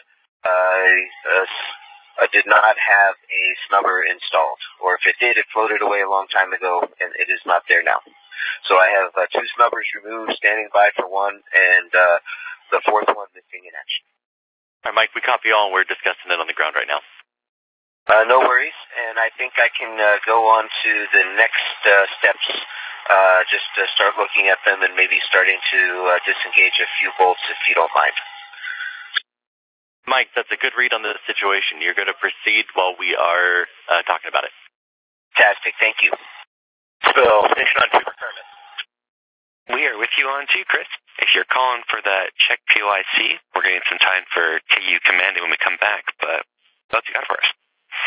did not have a snubber installed. Or if it did, it floated away a long time ago, and it is not there now. So I have 2 snubbers removed, standing by for 1, and the 4th one missing in action. All right, Mike, we copy all. We're discussing it on the ground right now. No worries, and I think I can go on to the next steps, just to start looking at them and maybe starting to disengage a few bolts if you don't mind. Mike, that's a good read on the situation. You're going to proceed while we are talking about it. Fantastic. Thank you. Bill, station on 2 for Kermit. We are with you on 2, Chris. If you're calling for that check POIC, we're getting some time for TU commanding when we come back, but what else you got for us?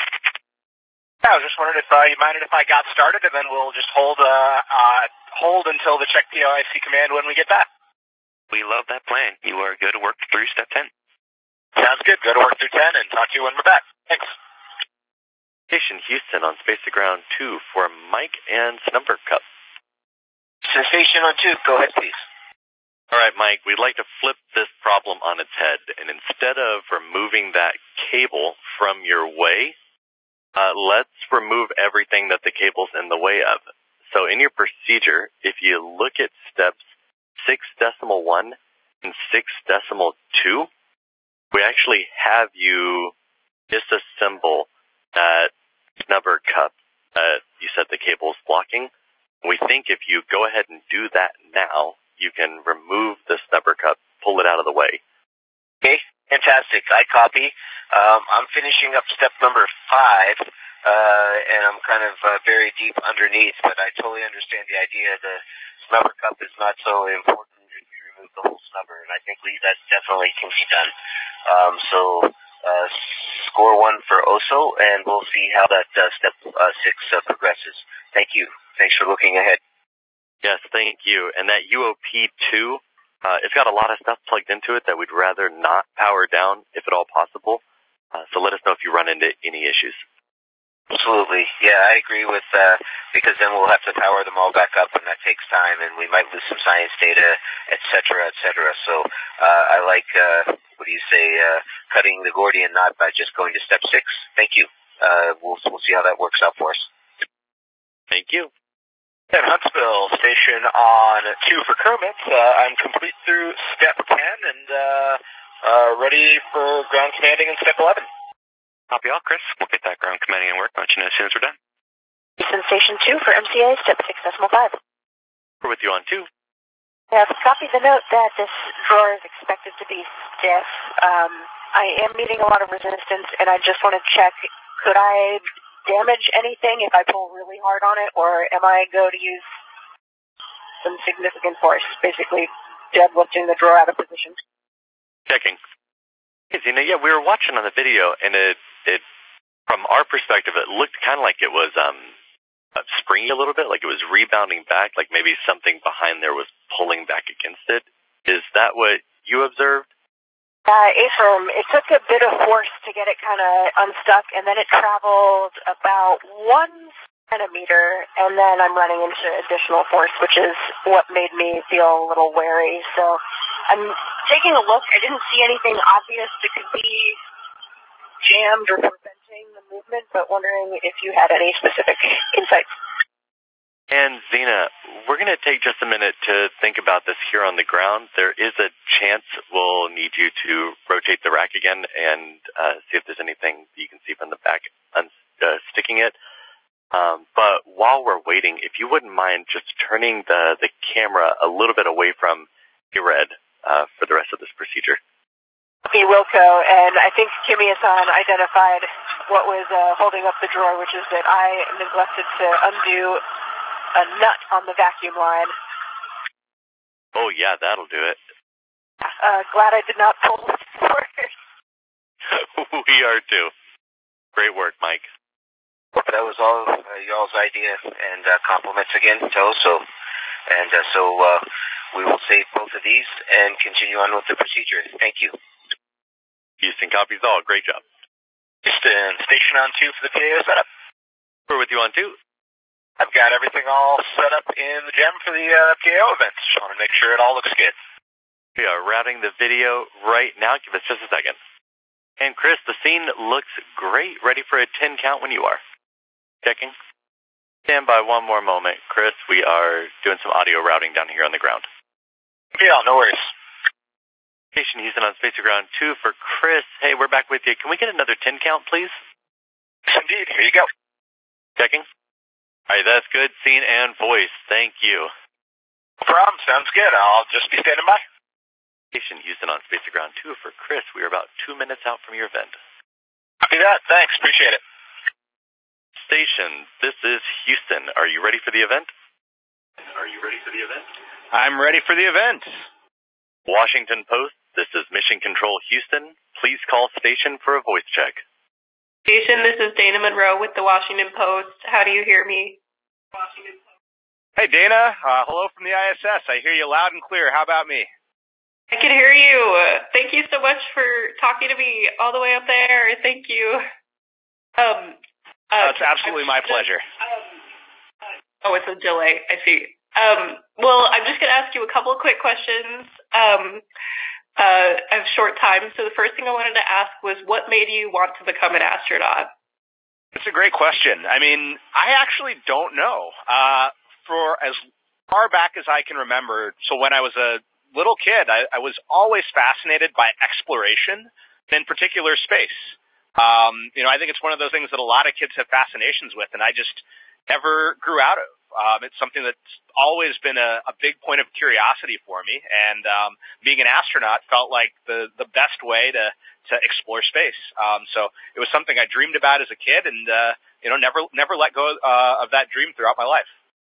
I was just wondering if you minded if I got started, and then we'll just hold until the check POIC command when we get back. We love that plan. You are good to work through step 10. Sounds good. Go to work through 10 and talk to you when we're back. Thanks. Station Houston on Space to Ground 2 for Mike and Snubber Cup. Station on 2. Go ahead, please. All right, Mike, we'd like to flip this problem on its head, and instead of removing that cable from your way, let's remove everything that the cable's in the way of. So in your procedure, if you look at steps 6.1 and 6.2, we actually have you disassemble that snubber cup that you said the cable's blocking. We think if you go ahead and do that now, you can remove the snubber cup, pull it out of the way. Okay, fantastic. I copy. I'm finishing up step number 5, and I'm kind of very deep underneath, but I totally understand the idea. The snubber cup is not so important if you remove the whole snubber, and I think that definitely can be done. So score 1 for OSO, and we'll see how that step 6 progresses. Thank you. Thanks for looking ahead. Yes, thank you. And that UOP2, it's got a lot of stuff plugged into it that we'd rather not power down, if at all possible. So let us know if you run into any issues. Absolutely. Yeah, I agree with because then we'll have to power them all back up, and that takes time, and we might lose some science data, et cetera, et cetera. So I like, cutting the Gordian knot by just going to step 6. Thank you. We'll see how that works out for us. Thank you. And Huntsville, station on 2 for Kermit. I'm complete through step 10 and ready for ground commanding in step 11. Copy all, Chris. We'll get that ground commanding and work. I'll let you know as soon as we're done. Houston Station 2 for MCA, step 6.5. We're with you on 2. Yes, copy the note that this drawer is expected to be stiff. I am meeting a lot of resistance, and I just want to check, could I damage anything if I pull really hard on it, or am I going to use some significant force, basically deadlifting the drawer out of position? Checking. Hey, Zena, yeah, we were watching on the video, and it from our perspective, it looked kind of like it was springy a little bit, like it was rebounding back, like maybe something behind there was pulling back against it. Is that what you observed? Affirm. It took a bit of force to get it kind of unstuck, and then it traveled about 1 centimeter, and then I'm running into additional force, which is what made me feel a little wary. So I'm taking a look. I didn't see anything obvious that could be jammed or preventing the movement, but wondering if you had any specific insights. And Zena, we're going to take just a minute to think about this here on the ground. There is a chance we'll need you to rotate the rack again and see if there's anything you can see from the back sticking it. But while we're waiting, if you wouldn't mind just turning the camera a little bit away from ARED for the rest of this procedure. Wilco, and I think Kimia-san identified what was holding up the drawer, which is that I neglected to undo a nut on the vacuum line. Oh, yeah, that'll do it. Glad I did not pull the forward. We are too. Great work, Mike. That was all y'all's idea, and compliments again to Oso. And so we will save both of these and continue on with the procedure. Thank you. Houston copies all. Great job. Houston, station on 2 for the PAO setup. We're with you on 2. I've got everything all set up in the gem for the PAO event. Just want to make sure it all looks good. We are routing the video right now. Give us just a second. And Chris, the scene looks great. Ready for a 10 count when you are. Checking. Stand by one more moment. Chris, we are doing some audio routing down here on the ground. Yeah, no worries. Station Houston on Spacer Ground 2 for Chris. Hey, we're back with you. Can we get another 10 count, please? Yes, indeed. Here you go. Checking. All right, that's good. Scene and voice. Thank you. No problem. Sounds good. I'll just be standing by. Station Houston on Spacer Ground 2 for Chris. We are about 2 minutes out from your event. Copy that. Thanks. Appreciate it. Station, this is Houston. Are you ready for the event? I'm ready for the event. Washington Post, this is Mission Control Houston. Please call station for a voice check. Station, this is Dana Monroe with the Washington Post. How do you hear me? Hey, Dana. Hello from the ISS. I hear you loud and clear. How about me? I can hear you. Thank you so much for talking to me all the way up there. Thank you. It's absolutely my pleasure. Oh, it's a delay. I see. Well, I'm just going to ask you a couple of quick questions. I have short time, so the first thing I wanted to ask was, what made you want to become an astronaut? It's a great question. I mean, I actually don't know. For as far back as I can remember, so when I was a little kid, I was always fascinated by exploration, in particular space. I think it's one of those things that a lot of kids have fascinations with, and I just never grew out of. It's something that's always been a big point of curiosity for me, and being an astronaut felt like the best way to explore space. So it was something I dreamed about as a kid, and never let go of that dream throughout my life.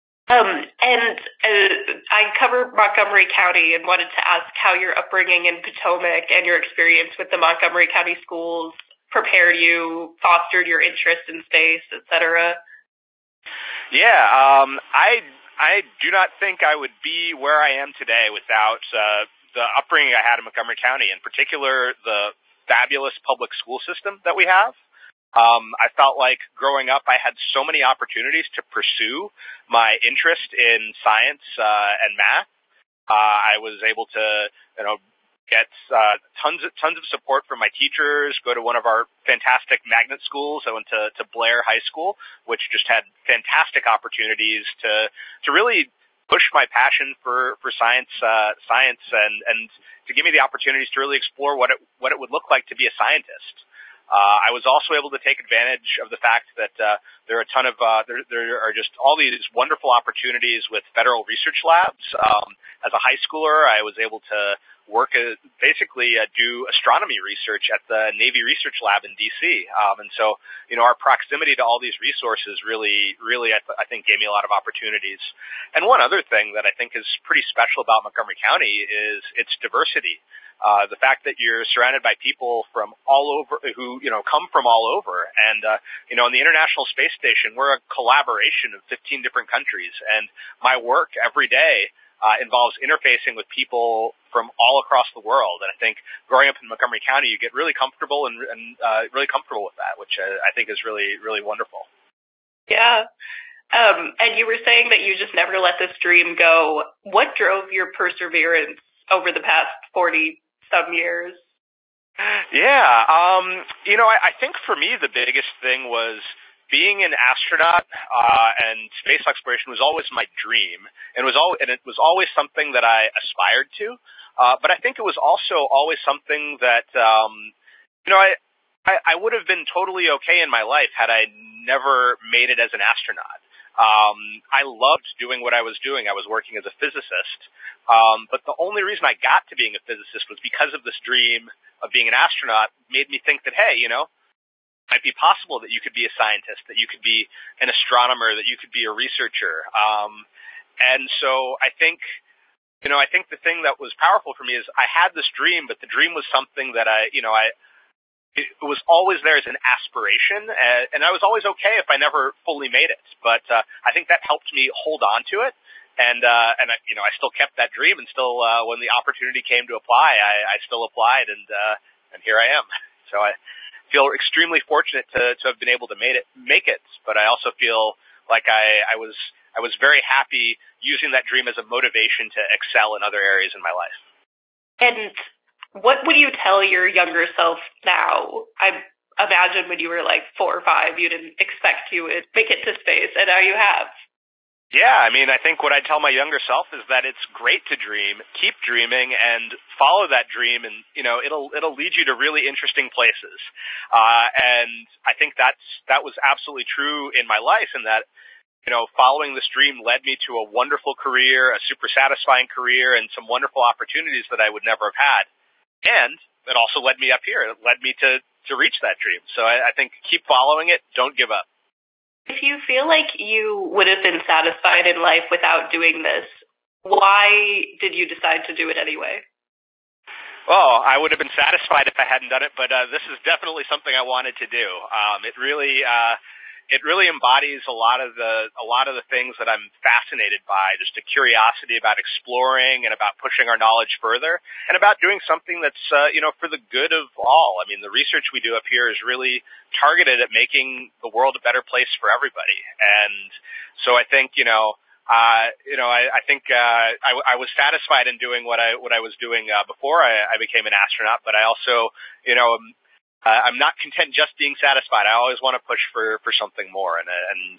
I cover Montgomery County and wanted to ask how your upbringing in Potomac and your experience with the Montgomery County schools prepared you, fostered your interest in space, etc. Yeah, I do not think I would be where I am today without the upbringing I had in Montgomery County, in particular the fabulous public school system that we have. I felt like growing up I had so many opportunities to pursue my interest in science and math. I was able to, get tons of support from my teachers, go to one of our fantastic magnet schools. I went to Blair High School, which just had fantastic opportunities to really push my passion for science and to give me the opportunities to really explore what it would look like to be a scientist. I was also able to take advantage of the fact that there are a ton of there are just all these wonderful opportunities with federal research labs. As a high schooler, I was able to work basically do astronomy research at the Navy Research Lab in D.C. And so, our proximity to all these resources really, I think, gave me a lot of opportunities. And one other thing that I think is pretty special about Montgomery County is its diversity. The fact that you're surrounded by people from all over who, come from all over. And, on the International Space Station, we're a collaboration of 15 different countries. And my work every day involves interfacing with people from all across the world. And I think growing up in Montgomery County, you get really comfortable and really comfortable with that, which I think is really, really wonderful. Yeah. And you were saying that you just never let this dream go. What drove your perseverance over the past 40-some years? Yeah. I think for me, the biggest thing was being an astronaut and space exploration was always my dream, and it was always something that I aspired to. But I think it was also always something that I would have been totally okay in my life had I never made it as an astronaut. I loved doing what I was doing. I was working as a physicist, but the only reason I got to being a physicist was because of this dream of being an astronaut. Made me think that, hey, might be possible that you could be a scientist, that you could be an astronomer, that you could be a researcher. And so I think the thing that was powerful for me is I had this dream, but the dream was something that it was always there as an aspiration, and I was always okay if I never fully made it. But I think that helped me hold on to it, and I still kept that dream, and still when the opportunity came to apply, I still applied, and here I am. So I feel extremely fortunate to have been able to make it, but I also feel like I was very happy using that dream as a motivation to excel in other areas in my life. And what would you tell your younger self now? I imagine when you were like 4 or 5, you didn't expect you would make it to space, and now you have. Yeah, I think what I'd tell my younger self is that it's great to dream, keep dreaming, and follow that dream, and it'll lead you to really interesting places. And I think that was absolutely true in my life, and that following this dream led me to a wonderful career, a super satisfying career, and some wonderful opportunities that I would never have had. And it also led me up here. It led me to reach that dream. So I think keep following it. Don't give up. If you feel like you would have been satisfied in life without doing this, why did you decide to do it anyway? Well, I would have been satisfied if I hadn't done it, but this is definitely something I wanted to do. It really embodies a lot of the things that I'm fascinated by, just a curiosity about exploring and about pushing our knowledge further, and about doing something that's for the good of all. The research we do up here is really targeted at making the world a better place for everybody, and so I think I was satisfied in doing what I was doing before I became an astronaut, but I also I'm not content just being satisfied. I always want to push for something more, and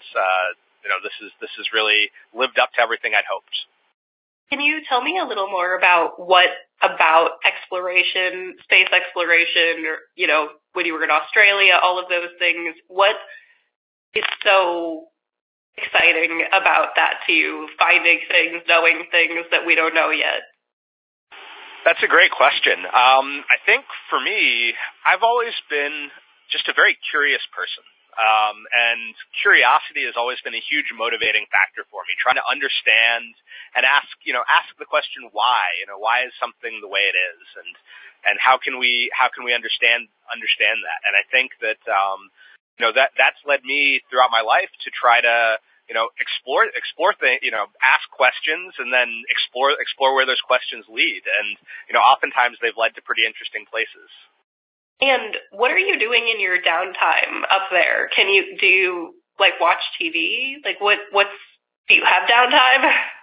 this has really lived up to everything I'd hoped. Can you tell me a little more about what about exploration, space exploration, or when you were in Australia, all of those things? What is so exciting about that to you? Finding things, knowing things that we don't know yet. That's a great question. I think for me, I've always been just a very curious person. And curiosity has always been a huge motivating factor for me, trying to understand and ask the question why, why is something the way it is, and how can we understand that? And I think that, that's led me throughout my life to try to, explore things, ask questions and then explore where those questions lead. And, oftentimes they've led to pretty interesting places. And what are you doing in your downtime up there? Do you watch TV? Do you have downtime?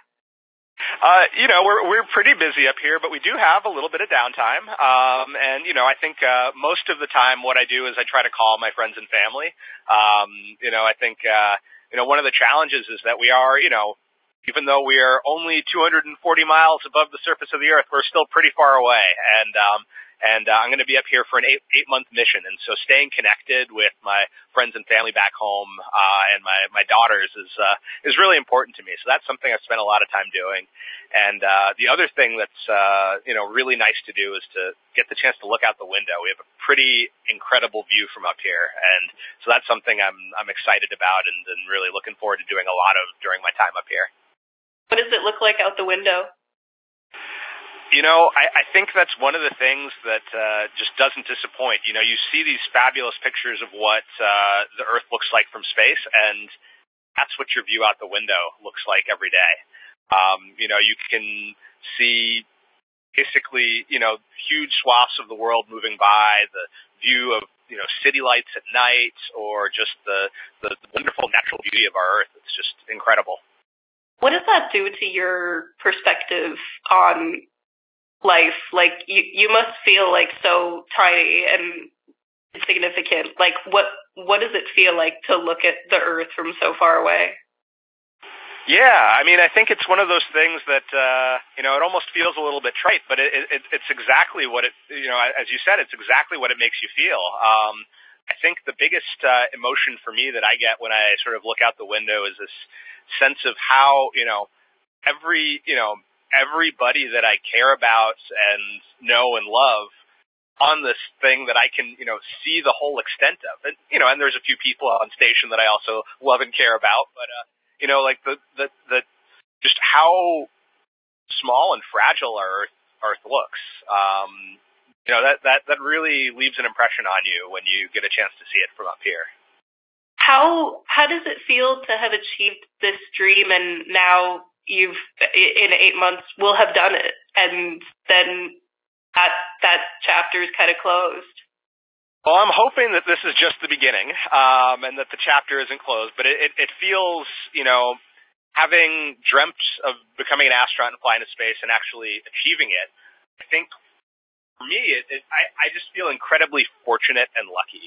We're pretty busy up here, but we do have a little bit of downtime. And I think most of the time what I do is I try to call my friends and family. I think one of the challenges is that we are, even though we are only 240 miles above the surface of the Earth, we're still pretty far away. And I'm going to be up here for an eight-month mission. And so staying connected with my friends and family back home and my daughters is really important to me. So that's something I've spent a lot of time doing. And the other thing that's really nice to do is to get the chance to look out the window. We have a pretty incredible view from up here, and so that's something I'm excited about and really looking forward to doing a lot of during my time up here. What does it look like out the window? I think that's one of the things that just doesn't disappoint. You see these fabulous pictures of what the Earth looks like from space, and that's what your view out the window looks like every day. You can see basically, huge swaths of the world moving by, the view of, city lights at night, or just the wonderful natural beauty of our Earth. It's just incredible. What does that do to your perspective on life? Like, you must feel like so tiny and insignificant. Like, what does it feel like to look at the Earth from so far away? Yeah, I think it's one of those things that, it almost feels a little bit trite, but it's exactly what as you said, it's exactly what it makes you feel. I think the biggest emotion for me that I get when I sort of look out the window is this sense of how, everybody that I care about and know and love on this thing that I can, see the whole extent of. And, and there's a few people on station that I also love and care about, but, the just how small and fragile our Earth looks. That really leaves an impression on you when you get a chance to see it from up here. How does it feel to have achieved this dream, and now you've in 8 months will have done it, and then that chapter is kind of closed? Well, I'm hoping that this is just the beginning, and that the chapter isn't closed, but it feels, having dreamt of becoming an astronaut and flying to space and actually achieving it, I think for me, I just feel incredibly fortunate and lucky.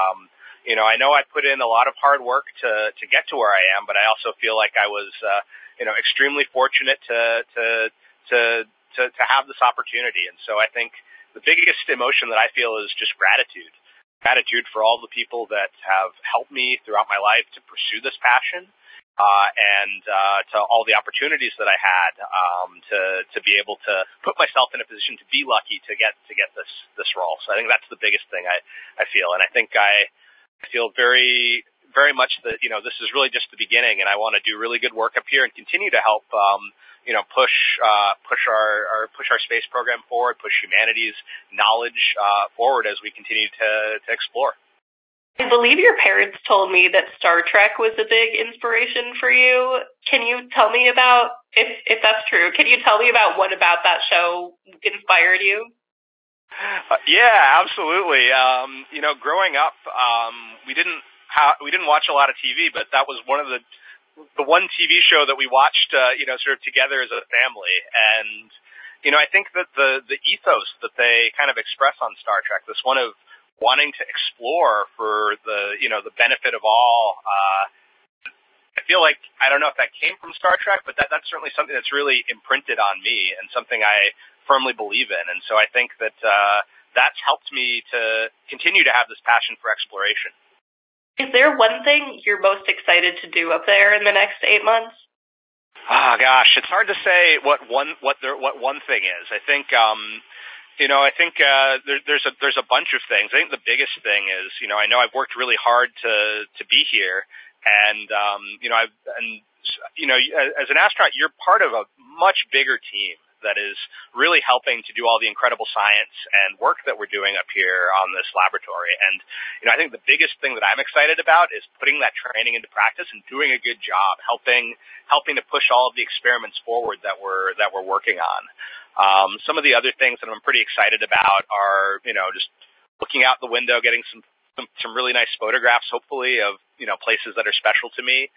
I know I put in a lot of hard work to get to where I am, but I also feel like I was, extremely fortunate to have this opportunity. And so I think the biggest emotion that I feel is just gratitude. Gratitude for all the people that have helped me throughout my life to pursue this passion, and to all the opportunities that I had to be able to put myself in a position to be lucky to get this role. So I think that's the biggest thing I feel, and I think I feel very, very much that this is really just the beginning, and I want to do really good work up here and continue to help push our space program forward, push humanity's knowledge forward as we continue to explore. I believe your parents told me that Star Trek was a big inspiration for you. Can you tell me about, if that's true, can you tell me about what about that show inspired you? Yeah, absolutely. Growing up, we didn't watch a lot of TV, but that was one of the one TV show that we watched, sort of together as a family. And, I think that the ethos that they kind of express on Star Trek, this one of wanting to explore for the benefit of all, I feel like, I don't know if that came from Star Trek, but that's certainly something that's really imprinted on me and something I firmly believe in. And so I think that that's helped me to continue to have this passion for exploration. Is there one thing you're most excited to do up there in the next 8 months? Oh gosh, it's hard to say what one thing is. I think there's a bunch of things. I think the biggest thing is, I know I've worked really hard to be here, and as an astronaut, you're part of a much bigger team that is really helping to do all the incredible science and work that we're doing up here on this laboratory. And, I think the biggest thing that I'm excited about is putting that training into practice and doing a good job, helping to push all of the experiments forward that we're working on. Some of the other things that I'm pretty excited about are, just looking out the window, getting some really nice photographs, hopefully, of, places that are special to me.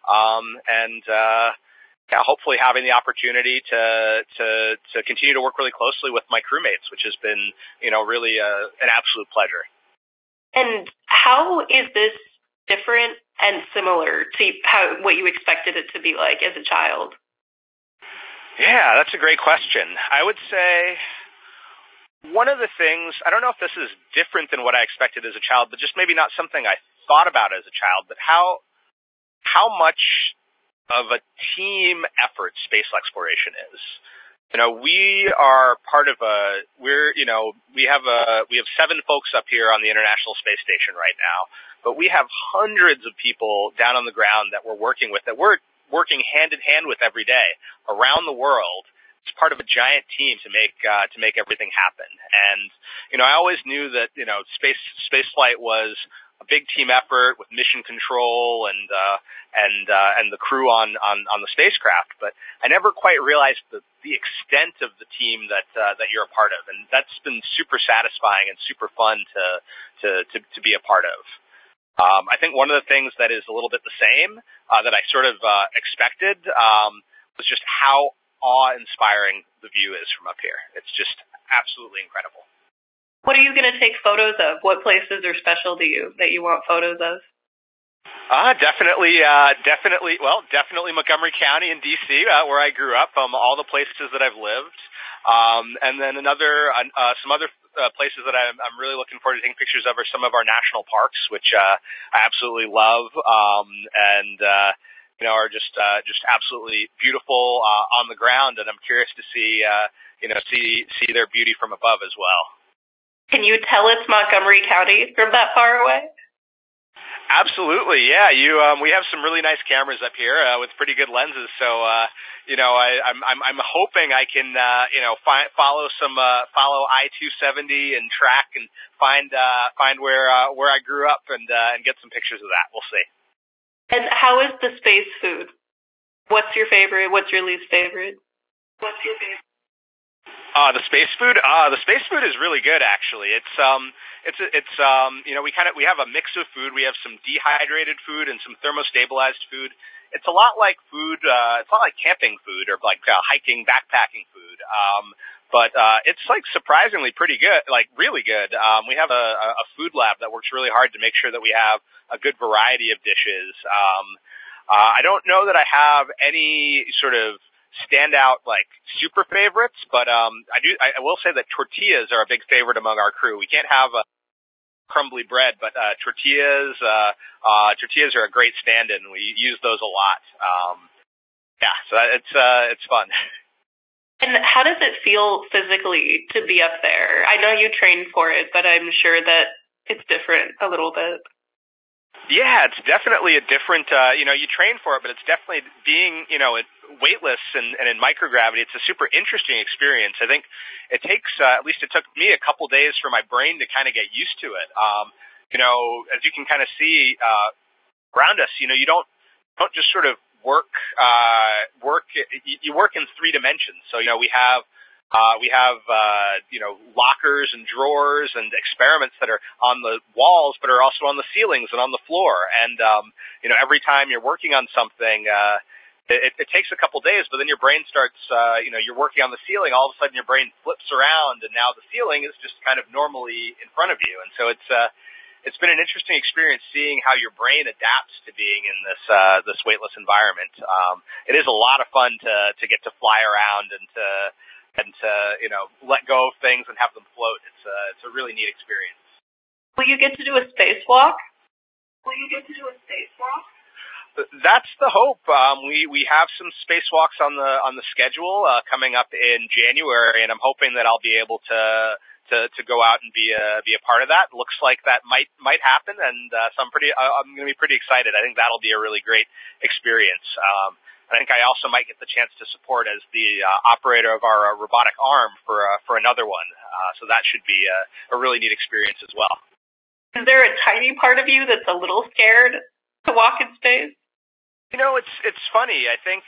Hopefully having the opportunity to continue to work really closely with my crewmates, which has been, really an absolute pleasure. And how is this different and similar to what you expected it to be like as a child? Yeah, that's a great question. I would say one of the things, I don't know if this is different than what I expected as a child, but just maybe not something I thought about as a child, but how much of a team effort space exploration is. We are part of we have 7 folks up here on the International Space Station right now, but we have hundreds of people down on the ground that we're working with, that we're working hand in hand with every day around the world. It's part of a giant team to make everything happen. And, I always knew that, space flight was a big team effort with mission control and the crew on the spacecraft, but I never quite realized the extent of the team that you're a part of, and that's been super satisfying and super fun to be a part of. I think one of the things that is a little bit the same that I sort of expected was just how awe-inspiring the view is from up here. It's just absolutely incredible. What are you going to take photos of? What places are special to you that you want photos of? Definitely Montgomery County in D.C., where I grew up, all the places that I've lived. And then some other places that I'm really looking forward to taking pictures of are some of our national parks, which I absolutely love, and are just absolutely beautiful on the ground, and I'm curious to see their beauty from above as well. Can you tell it's Montgomery County from that far away? Absolutely, yeah. We have some really nice cameras up here with pretty good lenses, so I'm hoping I can follow I-270 and track and find where I grew up and get some pictures of that. We'll see. And how is the space food? What's your favorite? What's your least favorite? What's your favorite? The space food? The space food is really good, actually. We have a mix of food. We have some dehydrated food and some thermostabilized food. It's a lot like food, it's not like camping food or like hiking, backpacking food. But it's like surprisingly pretty good, like really good. We have a food lab that works really hard to make sure that we have a good variety of dishes. I don't know that I have any sort of standout like super favorites, but I will say that tortillas are a big favorite among our crew. We can't have crumbly bread, but tortillas are a great stand-in. We use those a lot. So it's fun. And how does it feel physically to be up there? I know you train for it, but I'm sure that it's different a little bit. Yeah, it's definitely a different, you train for it, but it's definitely being, weightless and in microgravity. It's a super interesting experience. I think it takes, at least it took me a couple days for my brain to kind of get used to it. As you can kind of see, around us, you don't just sort of work, you work in 3 dimensions. So, we have lockers and drawers and experiments that are on the walls, but are also on the ceilings and on the floor. And, every time you're working on something, it takes a couple days, but then your brain starts, you're working on the ceiling, all of a sudden your brain flips around, and now the ceiling is just kind of normally in front of you. And so it's been an interesting experience seeing how your brain adapts to being in this weightless environment. It is a lot of fun to get to fly around and to let go of things and have them float. It's a really neat experience. Will you get to do a spacewalk? That's the hope. We have some spacewalks on the schedule coming up in January, and I'm hoping that I'll be able to go out and be a part of that. Looks like that might happen, and so I'm going to be pretty excited. I think that'll be a really great experience. I think I also might get the chance to support as the operator of our robotic arm for another one. So that should be a really neat experience as well. Is there a tiny part of you that's a little scared to walk in space? It's funny. I think,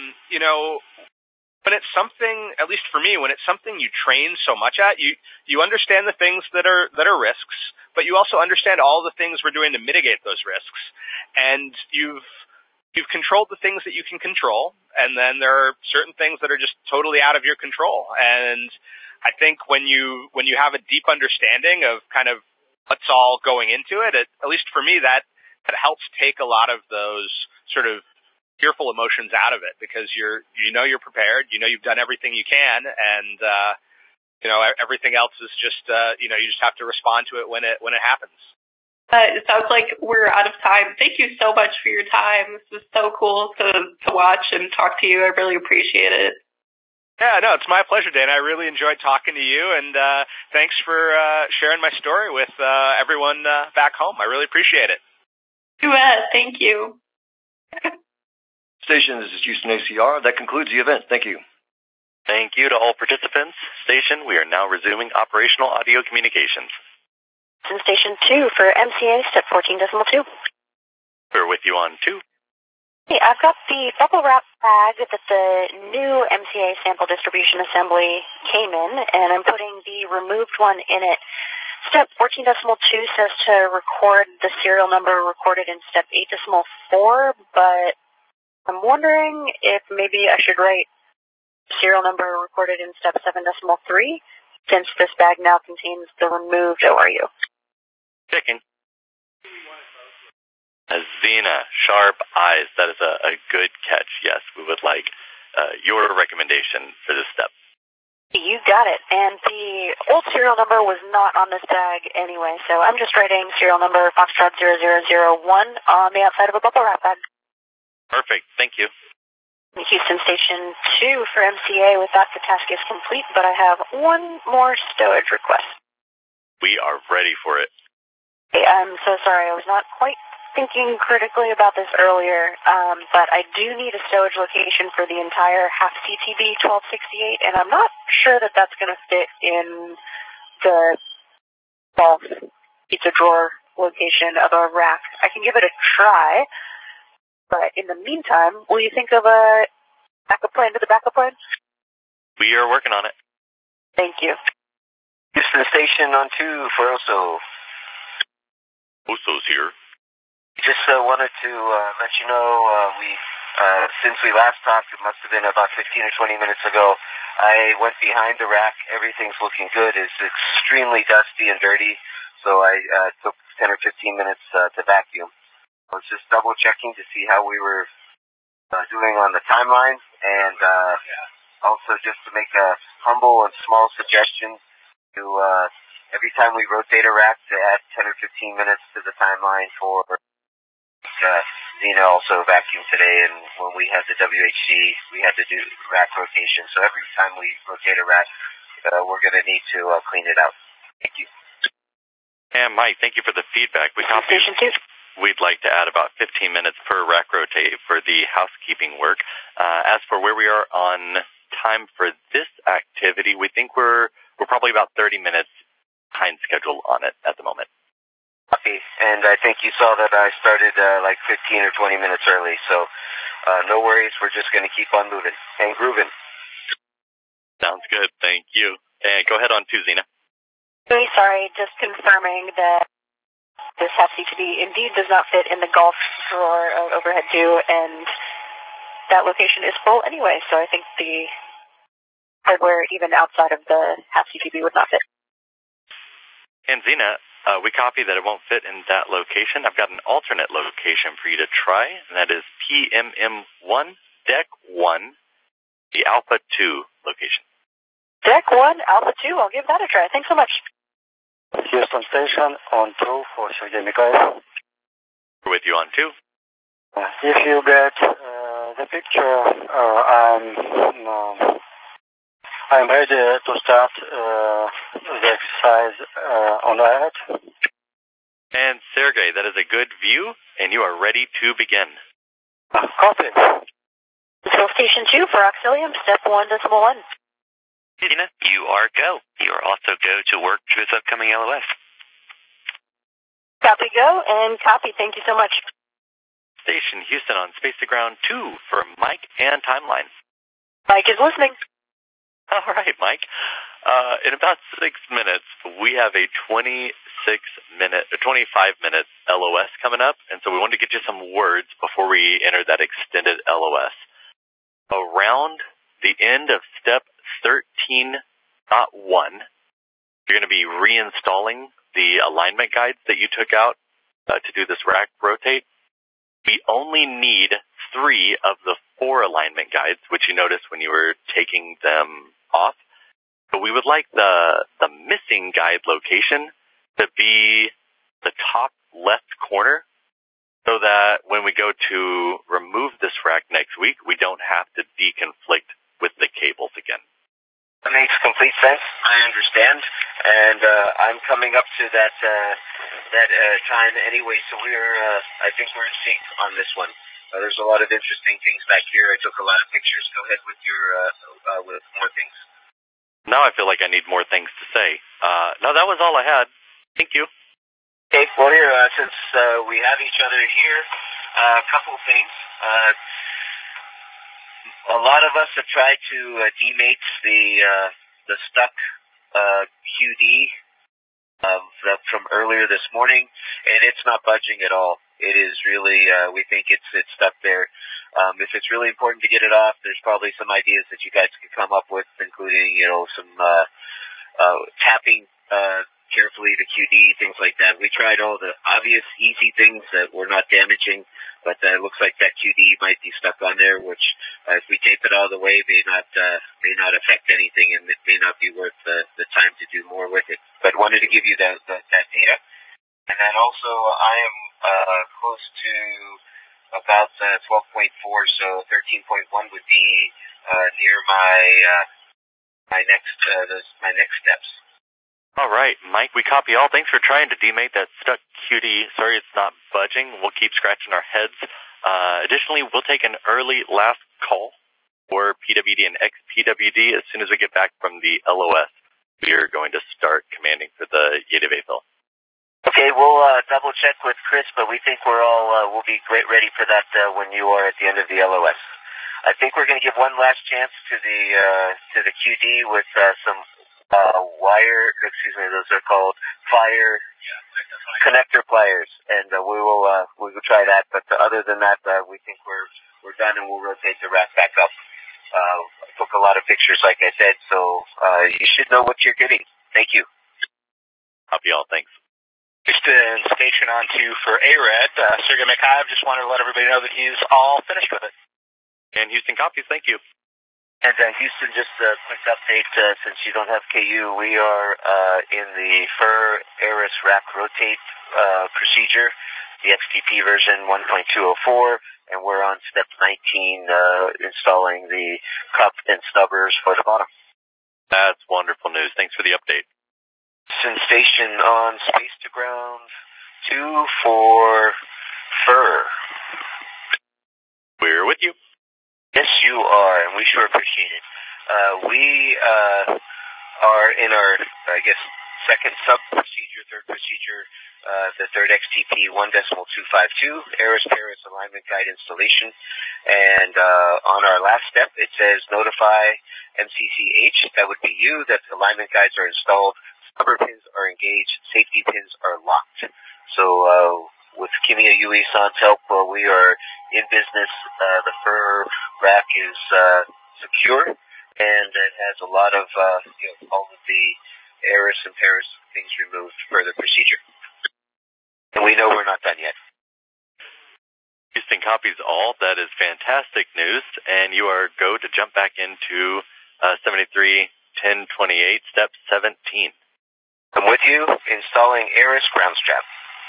when it's something, at least for me, when it's something you train so much at, you understand the things that are risks, but you also understand all the things we're doing to mitigate those risks. And you've controlled the things that you can control, and then there are certain things that are just totally out of your control. And I think when you have a deep understanding of kind of what's all going into it, at least for me, that helps take a lot of those sort of fearful emotions out of it, because you're prepared, you've done everything you can, and everything else is just, you just have to respond to it when it happens. It sounds like we're out of time. Thank you so much for your time. This was so cool to watch and talk to you. I really appreciate it. Yeah, no, it's my pleasure, Dana. I really enjoyed talking to you, and thanks for sharing my story with everyone back home. I really appreciate it. You bet. Thank you. Station, this is Houston ACR. That concludes the event. Thank you. Thank you to all participants. Station, we are now resuming operational audio communications. Station 2 for MCA step 14.2. We're with you on 2. Hey, I've got the bubble wrap bag that the new MCA sample distribution assembly came in, and I'm putting the removed one in it. Step 14.2 says to record the serial number recorded in step 8.4, but I'm wondering if maybe I should write serial number recorded in step 7.3, since this bag now contains the removed ORU. Checking. Zena, sharp eyes. That is a good catch. Yes, we would like your recommendation for this step. You got it. And the old serial number was not on this bag anyway, so I'm just writing serial number Foxtrot 0001 on the outside of a bubble wrap bag. Perfect. Thank you. Houston Station 2 for MCA. With that, the task is complete, but I have one more stowage request. We are ready for it. Hey, I'm so sorry. I was not quite thinking critically about this earlier, but I do need a stowage location for the entire half CTB 1268, and I'm not sure that that's going to fit in the pizza drawer location of a rack. I can give it a try, but in the meantime, will you think of a backup plan to the backup plan? We are working on it. Thank you. Houston Station on 2 for Oso. Oso's here. Just wanted to let you know, since we last talked, it must have been about 15 or 20 minutes ago, I went behind the rack. Everything's looking good. It's extremely dusty and dirty, so I took 10 or 15 minutes to vacuum. I was just double checking to see how we were doing on the timelines, and also just to make a humble and small suggestion to every time we rotate a rack to add 10 or 15 minutes to the timeline for Zena also vacuumed today, and when we had the WHC, we had to do rack rotation. So every time we rotate a rack, we're going to need to clean it out. Thank you. And Mike, thank you for the feedback. We'd like to add about 15 minutes per rack rotate for the housekeeping work. As for where we are on time for this activity, we think we're probably about 30 minutes behind schedule on it at the moment. Okay, and I think you saw that I started like 15 or 20 minutes early, so no worries. We're just going to keep on moving and grooving. Sounds good. Thank you. And go ahead on to Zena. Really sorry, just confirming that this half CTB indeed does not fit in the golf drawer of overhead 2, and that location is full anyway, so I think the hardware even outside of the half CTB would not fit. And Zena, we copy that it won't fit in that location. I've got an alternate location for you to try, and that is PMM1, Deck 1, the Alpha 2 location. Deck 1, Alpha 2, I'll give that a try. Thanks so much. Houston Station on 2 for Sergey Mikhail. We're with you on 2. If you get the picture, I'm ready to start the exercise on the right. And Sergey, that is a good view, and you are ready to begin. Copy. Control Station 2 for Auxilium, step 1.1. Zena, you are go. You are also go to work to this upcoming LOS. Copy, go, and copy. Thank you so much. Station Houston on Space to Ground 2 for Mike and Timeline. Mike is listening. All right, Mike. In about 6 minutes, we have a 25-minute LOS coming up, and so we wanted to get you some words before we enter that extended LOS. Around the end of step 13.1, you're going to be reinstalling the alignment guides that you took out to do this rack rotate. We only need 3 of the 4 alignment guides, which you noticed when you were taking them off. but we would like the missing guide location to be the top left corner, so that when we go to remove this rack next week, we don't have to deconflict with the cables again. That makes complete sense. I understand, and I'm coming up to that time anyway. So I think we're in sync on this one. There's a lot of interesting things back here. I took a lot of pictures. Go ahead with your with more things. Now I feel like I need more things to say. No, that was all I had. Thank you. Okay, well here, since we have each other here, a couple things. A lot of us have tried to demate the stuck QD from earlier this morning, and it's not budging at all. It is really, we think it's stuck there. If it's really important to get it off, there's probably some ideas that you guys could come up with, including, some tapping carefully the QD, things like that. We tried all the obvious, easy things that were not damaging, but it looks like that QD might be stuck on there, which if we tape it all the way may not affect anything, and it may not be worth the time to do more with it. But wanted to give you that data. And then also I am close to about 12.4, so 13.1 would be near my next steps. All right, Mike, we copy all. Thanks for trying to demate that stuck QD. Sorry it's not budging. We'll keep scratching our heads. Additionally, we'll take an early last call for PWD and XPWD as soon as we get back from the LOS. We are going to start commanding for the Yedivethel. Okay, we'll double check with Chris, but we think we'll be ready for that when you are at the end of the LOS. I think we're going to give one last chance to the QD with some those are called fire connector pliers, and we will try that. But other than that, we think we're done, and we'll rotate the rack back up. I took a lot of pictures, like I said, so you should know what you're getting. Thank you. Copy all. Thanks. Houston station on 2 for ARED. Sergey Mikhaev just wanted to let everybody know that he's all finished with it. And Houston copies. Thank you. And Houston, just a quick update, since you don't have KU, we are in the FIR ARIS rack rotate procedure, the XTP version 1.204, and we're on step 19, installing the cup and stubbers for the bottom. That's wonderful news. Thanks for the update. Houston station on space to ground 2 for FIR. We're with you. Yes, you are, and we sure appreciate it. We are in our, second sub-procedure, third procedure, the third XTP 1.252, ARIS-PARIS alignment guide installation. And on our last step, it says notify MCCH, that would be you, that the alignment guides are installed, stubber pins are engaged, safety pins are locked. So with Kimiya Yui-san's help, we are in business. The FIR rack is secure, and it has a lot of all of the ARIS and PARIS things removed for the procedure. And we know we're not done yet. Houston copies all. That is fantastic news, and you are go to jump back into 73-1028, step 17. I'm with you, installing ARIS ground strap.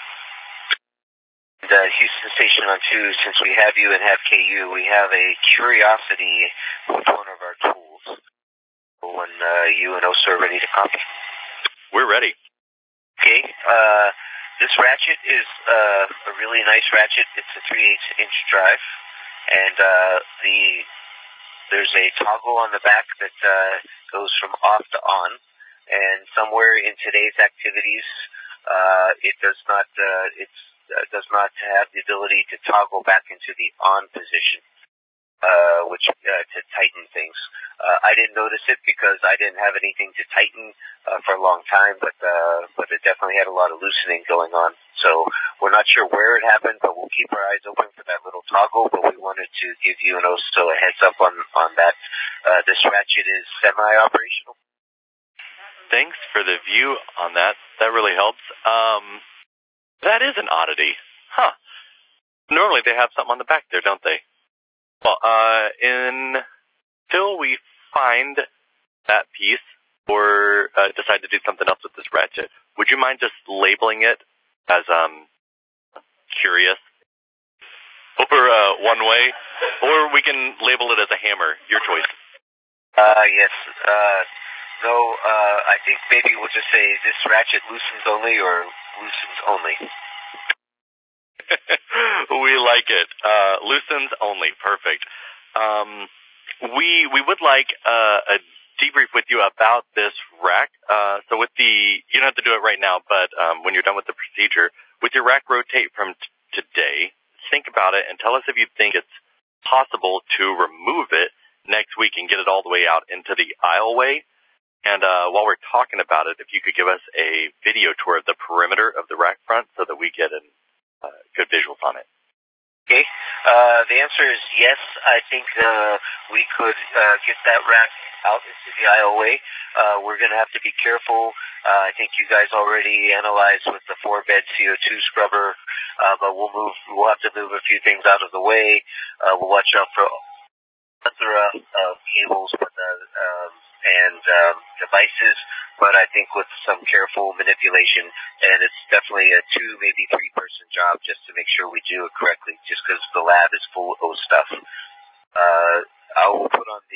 Houston station on 2, since we have you and have KU, we have a curiosity with one of our tools. When you and Osa are ready to copy. We're ready. Okay, this ratchet is a really nice ratchet. It's a 3/8-inch drive, and there's a toggle on the back that goes from off to on, and somewhere in today's activities, it does not have the ability to toggle back into the on position, which to tighten things. I didn't notice it because I didn't have anything to tighten for a long time, but it definitely had a lot of loosening going on. So we're not sure where it happened, but we'll keep our eyes open for that little toggle. But we wanted to give you and also a heads up on that. This ratchet is semi-operational. Thanks for the view on that. That really helps. That is an oddity. Huh. Normally they have something on the back there, don't they? Well, until we find that piece, or decide to do something else with this ratchet, would you mind just labeling it as curious? Or one way, or we can label it as a hammer. Your choice. Yes. No, I think maybe we'll just say this ratchet loosens only or loosens only. We like it. Loosens only. Perfect. We would like a debrief with you about this rack. So with you don't have to do it right now, but when you're done with the procedure, with your rack rotate from today, think about it and tell us if you think it's possible to remove it next week and get it all the way out into the aisleway. And while we're talking about it, if you could give us a video tour of the perimeter of the rack front so that we get good visuals on it. Okay. The answer is yes. I think we could get that rack out into the aisleway. We're going to have to be careful. I think you guys already analyzed with the 4-bed CO2 scrubber, but we'll have to move a few things out of the way. We'll watch out for plethora of cables and devices, but I think with some careful manipulation, and it's definitely a 2, maybe 3-person job just to make sure we do it correctly, just because the lab is full of stuff. I will put on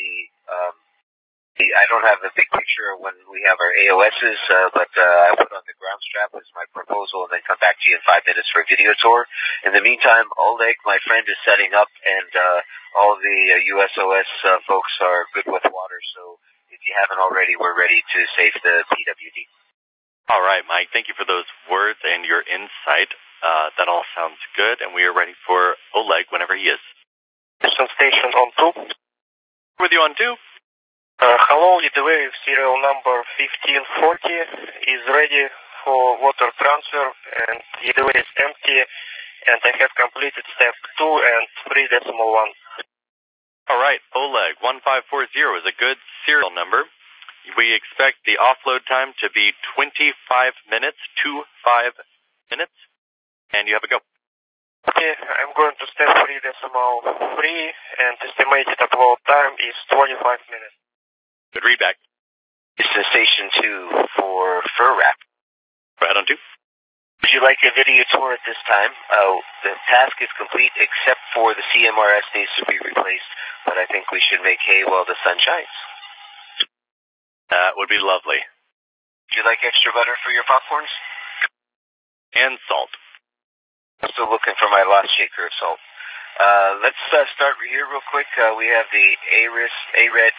I don't have a big picture of when we have our AOSs, but I put on the ground strap as my proposal and then come back to you in 5 minutes for a video tour. In the meantime, Oleg, my friend, is setting up, and all the USOS folks are good with water, so if you haven't already, we're ready to save the PWD. All right, Mike, thank you for those words and your insight. That all sounds good, and we are ready for Oleg whenever he is. Station on 2. With you on 2. Hello, EDWave serial number 1540 is ready for water transfer, and EDWave is empty, and I have completed step 2 and 3.1. All right, Oleg, 1540 is a good serial number. We expect the offload time to be 25 minutes, 25 minutes, and you have a go. Okay, I'm going to step 3.3, and estimated upload time is 25 minutes. Good readback. This is station 2 for Fur Rack. Right on 2. Would you like a video tour at this time? The task is complete except for the CMRS needs to be replaced, but I think we should make hay while the sun shines. That would be lovely. Would you like extra butter for your popcorns? And salt. I'm still looking for my lost shaker of salt. Let's start here real quick. We have the ARED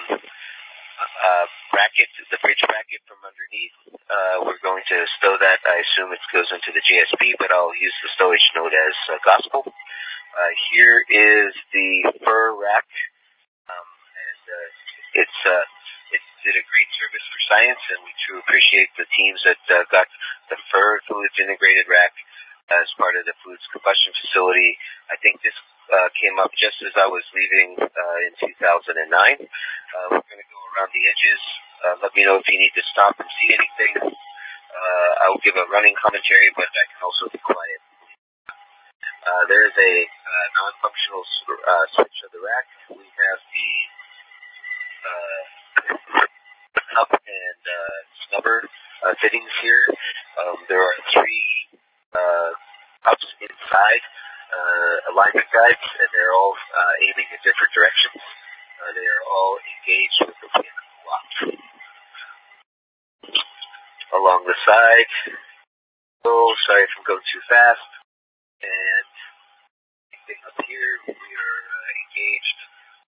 bracket, the bridge bracket from underneath. We're going to stow that. I assume it goes into the JSP, but I'll use the stowage node as gospel. Here is the fur rack, and it did a great service for science, and we truly appreciate the teams that got the fur fluids integrated rack as part of the fluids combustion facility. I think this came up just as I was leaving in 2009. We're going to go around the edges. Let me know if you need to stop and see anything. I will give a running commentary, but I can also be quiet. There is a non-functional switch of the rack. We have the cup and snubber fittings here. There are 3 cups inside alignment guides, and they're all aiming in different directions. They are all engaged with the pin locked. Along the side. Oh, sorry if I'm going too fast. And anything up here, we are engaged.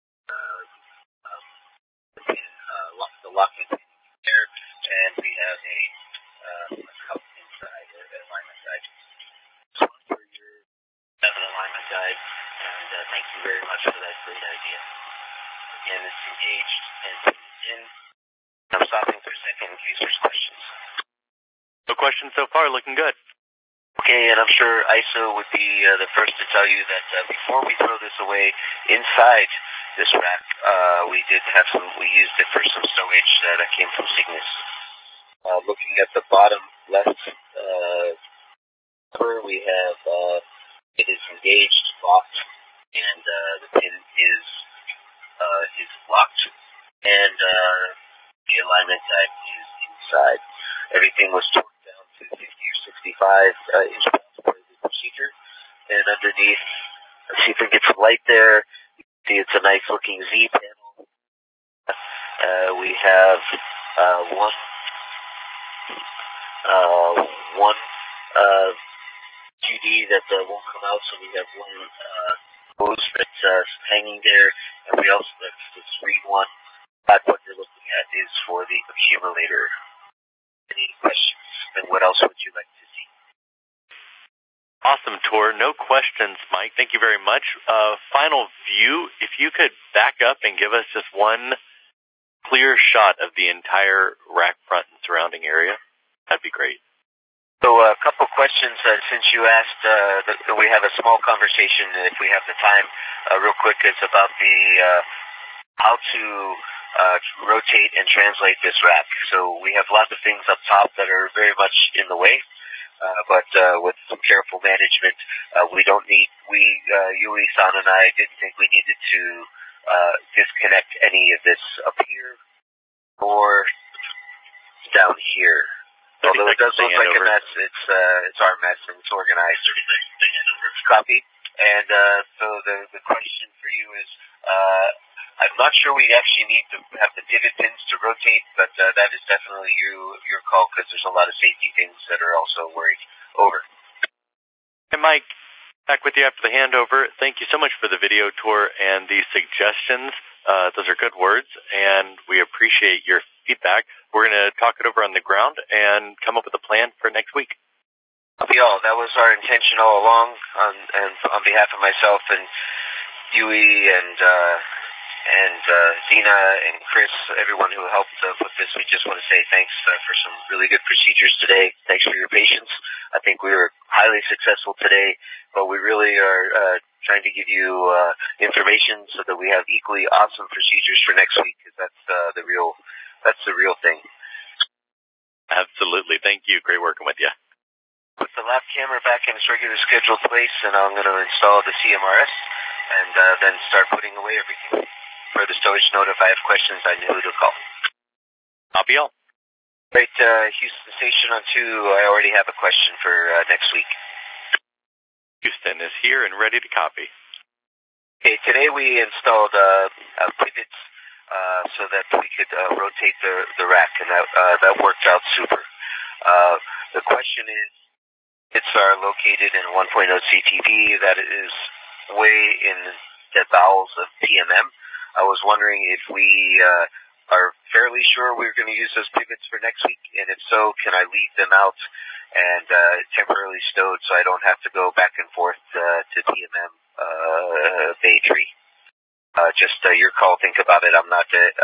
The locking pin there, and we have a cup inside, or alignment guide. So for your 7 alignment guide, and thank you very much for that great idea. Again, it's engaged and in. I'm stopping for a second in case there's questions. No questions so far, looking good. Okay, and I'm sure ISO would be the first to tell you that before we throw this away inside this rack, we used it for some stowage that came from Cygnus. Looking at the bottom left cover, we have it is engaged, locked, and the pin is locked. And The alignment type is inside. Everything was torqued down to 50 or 65 inch-pounds for the procedure. And underneath, let's see if we can get some light there. See, it's a nice-looking Z panel. We have one QD that won't come out, so we have one hose that's hanging there, and we also that's the screen one. But what you're looking at is for the accumulator. Any questions? And what else would you like to see? Awesome tour. No questions, Mike. Thank you very much. Final view, if you could back up and give us just one clear shot of the entire rack front and surrounding area, that'd be great. So a couple questions since you asked. We have a small conversation if we have the time. Real quick, it's about the how to rotate and translate this rack. So we have lots of things up top that are very much in the way, but with some careful management, we don't need. Yui-san and I didn't think we needed to disconnect any of this up here or down here. Although it does look like a mess, it's our mess and it's organized. Copy. And so the question for you is, I'm not sure we actually need to have the pivot pins to rotate, but that is definitely your call because there's a lot of safety things that are also worried. Over. Hey, Mike, back with you after the handover. Thank you so much for the video tour and the suggestions. Those are good words, and we appreciate your feedback. We're going to talk it over on the ground and come up with a plan for next week. Y'all, that was our intention all along, and on behalf of myself and Yui and Zena and Chris, everyone who helped with this, we just want to say thanks for some really good procedures today. Thanks for your patience. I think we were highly successful today, but we really are trying to give you information so that we have equally awesome procedures for next week, because that's the real thing. Absolutely. Thank you. Great working with you. Put the lap camera back in its regular scheduled place, and I'm going to install the CMRS and then start putting away everything. For the stowage note, if I have questions, I know who to call. Copy all. Great. Houston Station on 2, I already have a question for next week. Houston is here and ready to copy. Okay, today we installed pivots so that we could rotate the rack, and that worked out super. The question is, pits are located in 1.0 CTV. That is way in the bowels of PMM. I was wondering if we are fairly sure we're going to use those pivots for next week, and if so, can I leave them out and temporarily stowed so I don't have to go back and forth to PMM Bay Tree? Just your call. Think about it. I'm not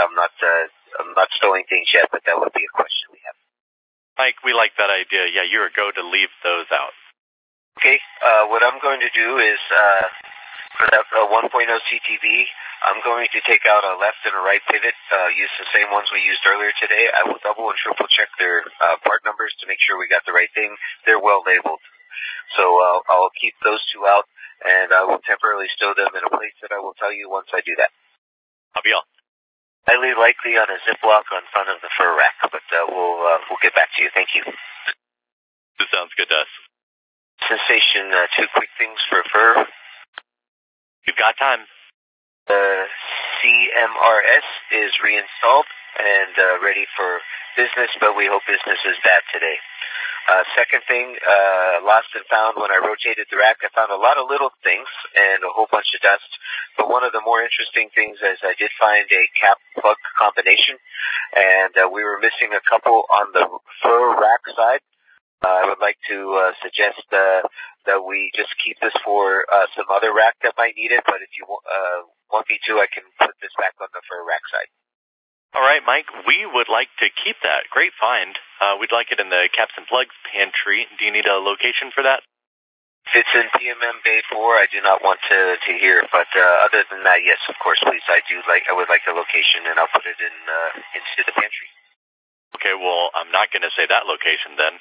stowing things yet, but that would be a question we have. Mike, we like that idea. Yeah, you're a go to leave those out. Okay. What I'm going to do is for that 1.0 CTV, I'm going to take out a left and a right pivot, use the same ones we used earlier today. I will double and triple check their part numbers to make sure we got the right thing. They're well labeled. So I'll keep those two out, and I will temporarily stow them in a place that I will tell you once I do that. I'll be on. Highly likely on a Ziploc on front of the fur rack, but we'll get back to you. Thank you. This sounds good to us. Sensation, 2 quick things for fur. You've got time. The CMRS is reinstalled and ready for business, but we hope business is bad today. Second thing, lost and found when I rotated the rack, I found a lot of little things and a whole bunch of dust. But one of the more interesting things is I did find a cap plug combination, and we were missing a couple on the fur rack side. I would like to suggest that we just keep this for some other rack that might need it, but if you want me to, I can put this back on the fur rack side. All right, Mike, we would like to keep that. Great find. We'd like it in the caps and plugs pantry. Do you need a location for that? If it's in PMM Bay 4, I do not want to hear it, but other than that, yes, of course, please, I would like a location, and I'll put it in into the pantry. Okay, well, I'm not going to say that location then.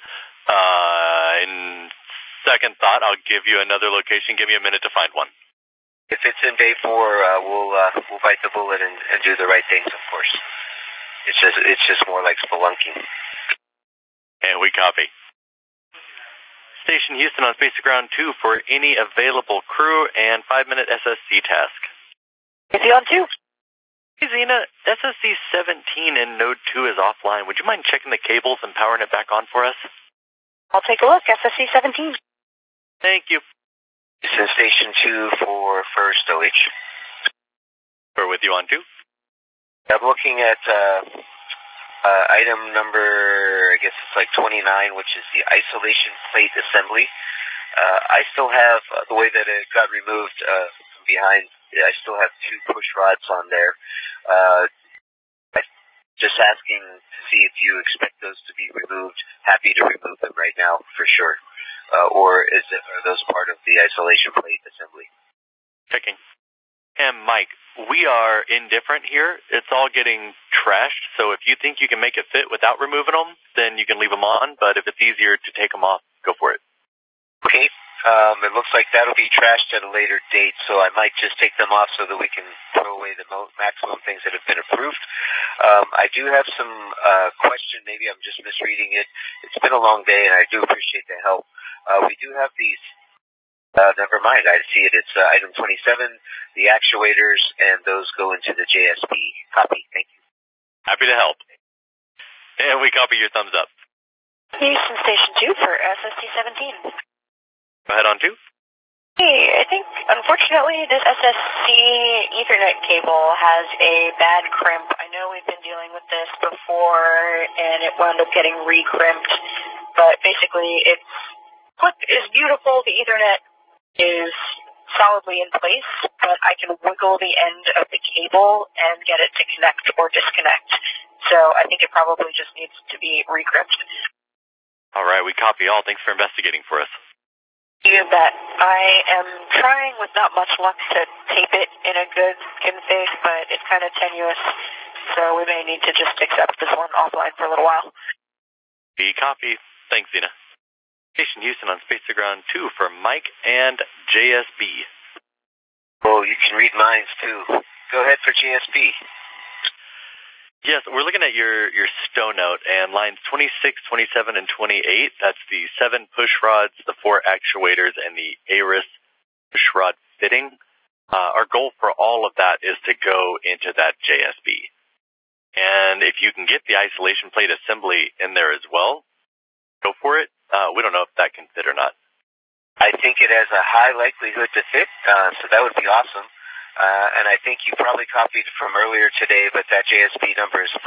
In second thought, I'll give you another location. Give me a minute to find one. If it's in Bay 4, we'll bite the bullet and do the right things, of course. It's just more like spelunking. And we copy. Station Houston on Space to Ground 2 for any available crew and 5-minute SSC task. Is he on 2? Hey, Xena, SSC 17 in Node 2 is offline. Would you mind checking the cables and powering it back on for us? I'll take a look. SSC 17. Thank you. Houston Station 2 for first OH. We're with you on 2. I'm looking at item number, I guess it's like 29, which is the isolation plate assembly. I still have, the way that it got removed from behind, I still have 2 push rods on there. Just asking to see if you expect those to be removed. Happy to remove them right now, for sure. Or are those part of the isolation plate assembly? Checking. And Mike, we are indifferent here. It's all getting trashed, so if you think you can make it fit without removing them, then you can leave them on, but if it's easier to take them off, go for it. Okay. It looks like that'll be trashed at a later date, so I might just take them off so that we can throw away the maximum things that have been approved. I do have some question. Maybe I'm just misreading it. It's been a long day, and I do appreciate the help. We do have these. Never mind, I see it. It's item 27, the actuators, and those go into the JSP. Copy, thank you. Happy to help. And we copy your thumbs up. Houston Station 2 for SSC 17. Go ahead on 2. Hey, I think, unfortunately, this SSC Ethernet cable has a bad crimp. I know we've been dealing with this before, and it wound up getting re-crimped, but basically its clip is beautiful. The Ethernet is solidly in place, but I can wiggle the end of the cable and get it to connect or disconnect. So I think it probably just needs to be re-crimped. All right, we copy all. Thanks for investigating for us. You bet. I am trying with not much luck to tape it in a good config, but it's kind of tenuous, so we may need to just accept this one offline for a little while. We copy. Thanks, Xena. Station Houston on Space to Ground 2 for Mike and JSB. Oh, you can read minds too. Go ahead for JSB. Yes, we're looking at your stow note, and lines 26, 27, and 28, that's the 7 push rods, the 4 actuators, and the ARIS push rod fitting. Our goal for all of that is to go into that JSB. And if you can get the isolation plate assembly in there as well, go for it. We don't know if that can fit or not. I think it has a high likelihood to fit, so that would be awesome. And I think you probably copied from earlier today, but that JSB number is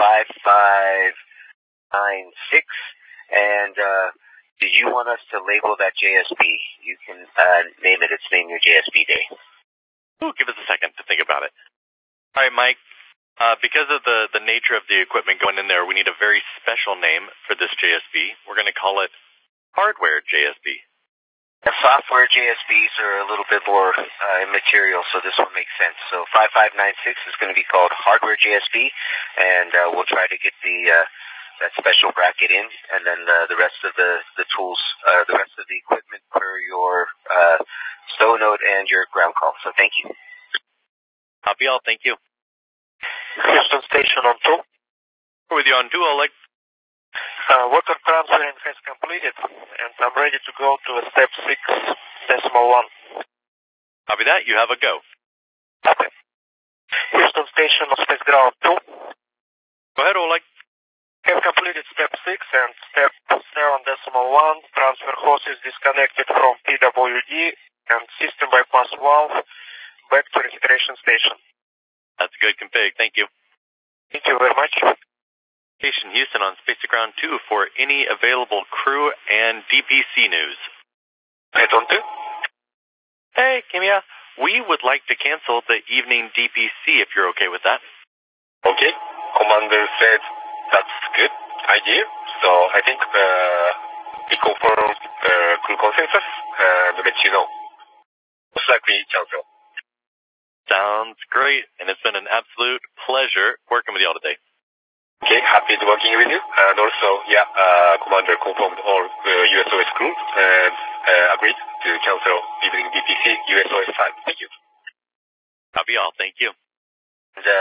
5596. And do you want us to label that JSB? You can name it. It's Name Your JSB Day. Ooh, give us a second to think about it. All right, Mike. Because of the nature of the equipment going in there, we need a very special name for this JSB. We're going to call it Hardware JSB. The software JSBs are a little bit more immaterial, so this one makes sense. So 5596 is going to be called Hardware JSB, and we'll try to get that special bracket in, and then the rest of the tools, the rest of the equipment per your stow node and your ground call. So thank you. Copy all. Thank you. Houston Station on 2. With you on 2, Oleg. Water transferring has completed, and I'm ready to go to step 6.1. Copy that. You have a go. Okay. Houston Station on Space Ground 2. Go ahead, Oleg. Have completed step 6 and step 7.1. Transfer hose is disconnected from PWD and system bypass valve back to refrigeration station. That's a good config. Thank you. Thank you very much. Station Houston on Space to Ground 2 for any available crew and DPC news. Head on 2. Hey, Kimia. We would like to cancel the evening DPC if you're okay with that. Okay. Commander said that's good idea. So I think we confirm crew consensus and let you know. Most likely cancel. Sounds great, and it's been an absolute pleasure working with you all today. Okay, happy to working with you. And also, Commander confirmed all USOS crew and agreed to cancel evening DPC USOS time. Thank you. Copy all. Thank you. And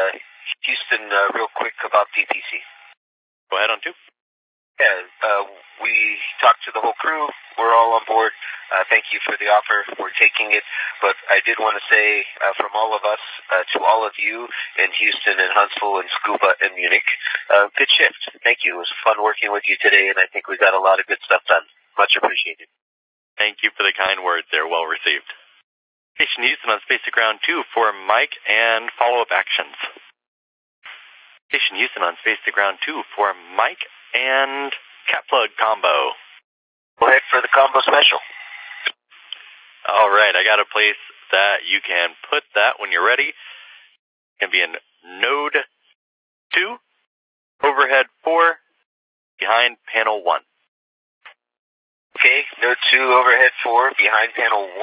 Houston, real quick about DTC. Go ahead on 2. Yeah, we talked to the whole crew. We're all on board. Thank you for the offer. We're taking it. But I did want to say from all of us to all of you in Houston and Huntsville and Scuba and Munich, good shift. Thank you. It was fun working with you today, and I think we got a lot of good stuff done. Much appreciated. Thank you for the kind words. They're well received. Station Houston on Space to Ground 2 for Mike and follow-up actions. Station Houston on Space to Ground 2 for Mike and cat plug combo. Go ahead for the combo special. All right, I got a place that you can put that when you're ready. It can be in node 2, overhead 4, behind panel 1. Okay, node 2, overhead 4, behind panel 1.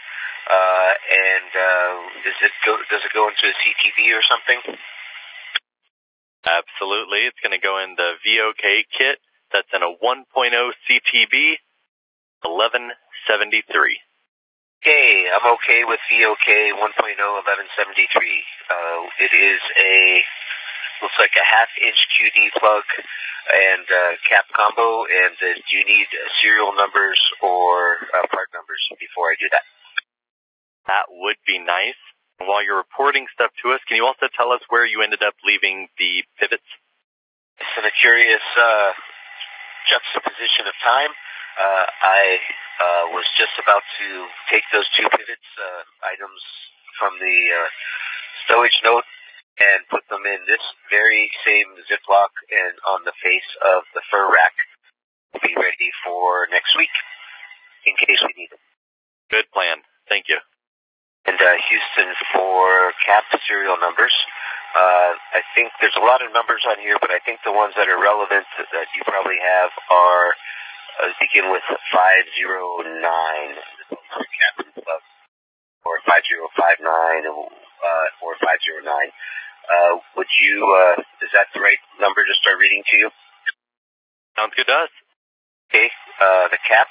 Does it go into a CTB or something? Absolutely. It's going to go in the VOK kit. That's in a 1.0 CTB 1173. Okay, I'm okay with VOK 1.0 1173. It is looks like a half-inch QD plug and cap combo. And do you need serial numbers or part numbers before I do that? That would be nice. While you're reporting stuff to us, can you also tell us where you ended up leaving the pivots? It's in a curious juxtaposition of time. I was just about to take those 2 pivots items from the stowage note and put them in this very same Ziploc and on the face of the fur rack. We'll be ready for next week in case we need them. Good plan. Thank you. And Houston for cap serial numbers. I think there's a lot of numbers on here, but I think the ones that are relevant that you probably have are begin with 509 Captain Club, or 5059, or 509. Would you? Is that the right number to start reading to you? Sounds good to us. Okay. The cap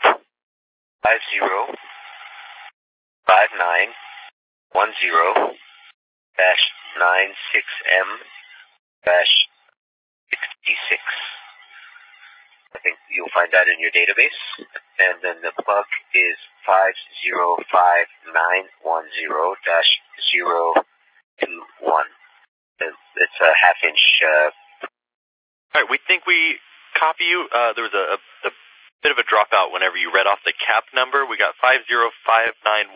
5059. 10-96M-66. I think you'll find that in your database. And then the plug is 505910-021. It's a half-inch. All right, we think we copy you. There was a bit of a dropout whenever you read off the cap number. We got 505910-96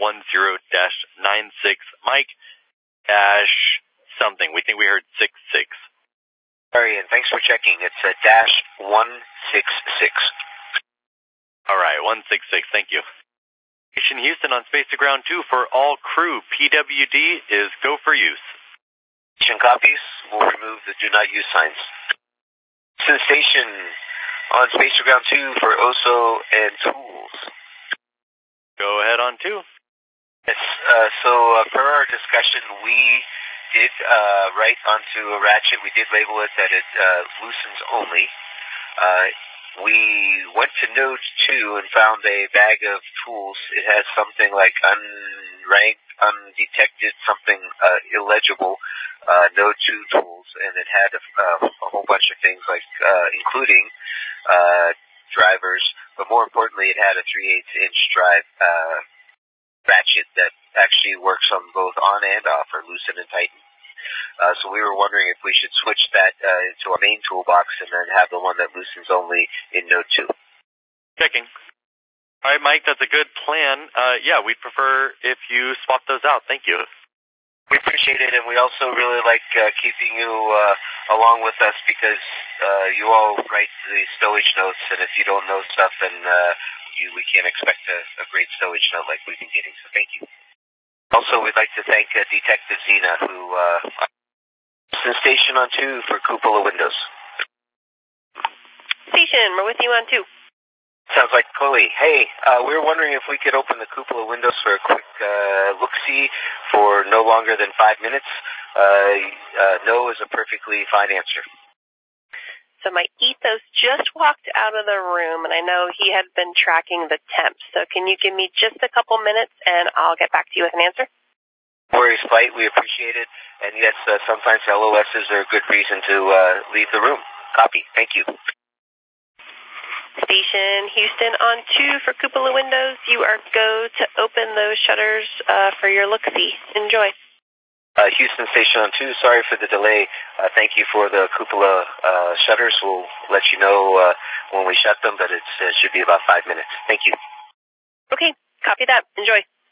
Mike dash something. We think we heard 66. Sorry, and thanks for checking. It's a dash 166. All right, 166. Thank you. Station Houston on Space to Ground 2 for all crew. PWD is go for use. Station copies. We'll remove the do not use signs. Station on Space to Ground 2 for OSO and tools. Go ahead on 2. Yes, so per our discussion, we did write onto a ratchet. We did label it that it loosens only. We went to Node 2 and found a bag of tools. It has something like unranked, undetected, something illegible, Node 2 tools, and it had a whole bunch of things like including drivers, but more importantly, it had a 3/8-inch drive ratchet that actually works on both on and off, or loosen and tighten. So we were wondering if we should switch that into our main toolbox and then have the one that loosens only in Node 2. Checking. All right, Mike, that's a good plan. Yeah, we'd prefer if you swap those out. Thank you. We appreciate it, and we also really like keeping you along with us because you all write the stowage notes, and if you don't know stuff, then we can't expect a great stowage note like we've been getting, so thank you. Also, we'd like to thank Detective Zena, who is Station on 2 for Cupola Windows. Station, we're with you on 2. Sounds like Chloe. Hey, we were wondering if we could open the Cupola Windows for a quick look-see for no longer than 5 minutes. No is a perfectly fine answer. So my ethos just walked out of the room, and I know he had been tracking the temps. So can you give me just a couple minutes, and I'll get back to you with an answer? Warriors fight. We appreciate it. And yes, sometimes LOSs are a good reason to leave the room. Copy. Thank you. Station Houston on 2 for Cupola Windows. You are go to open those shutters for your look-see. Enjoy. Houston Station on 2, sorry for the delay. Thank you for the cupola shutters. We'll let you know when we shut them, but it should be about 5 minutes. Thank you. Okay, copy that. Enjoy.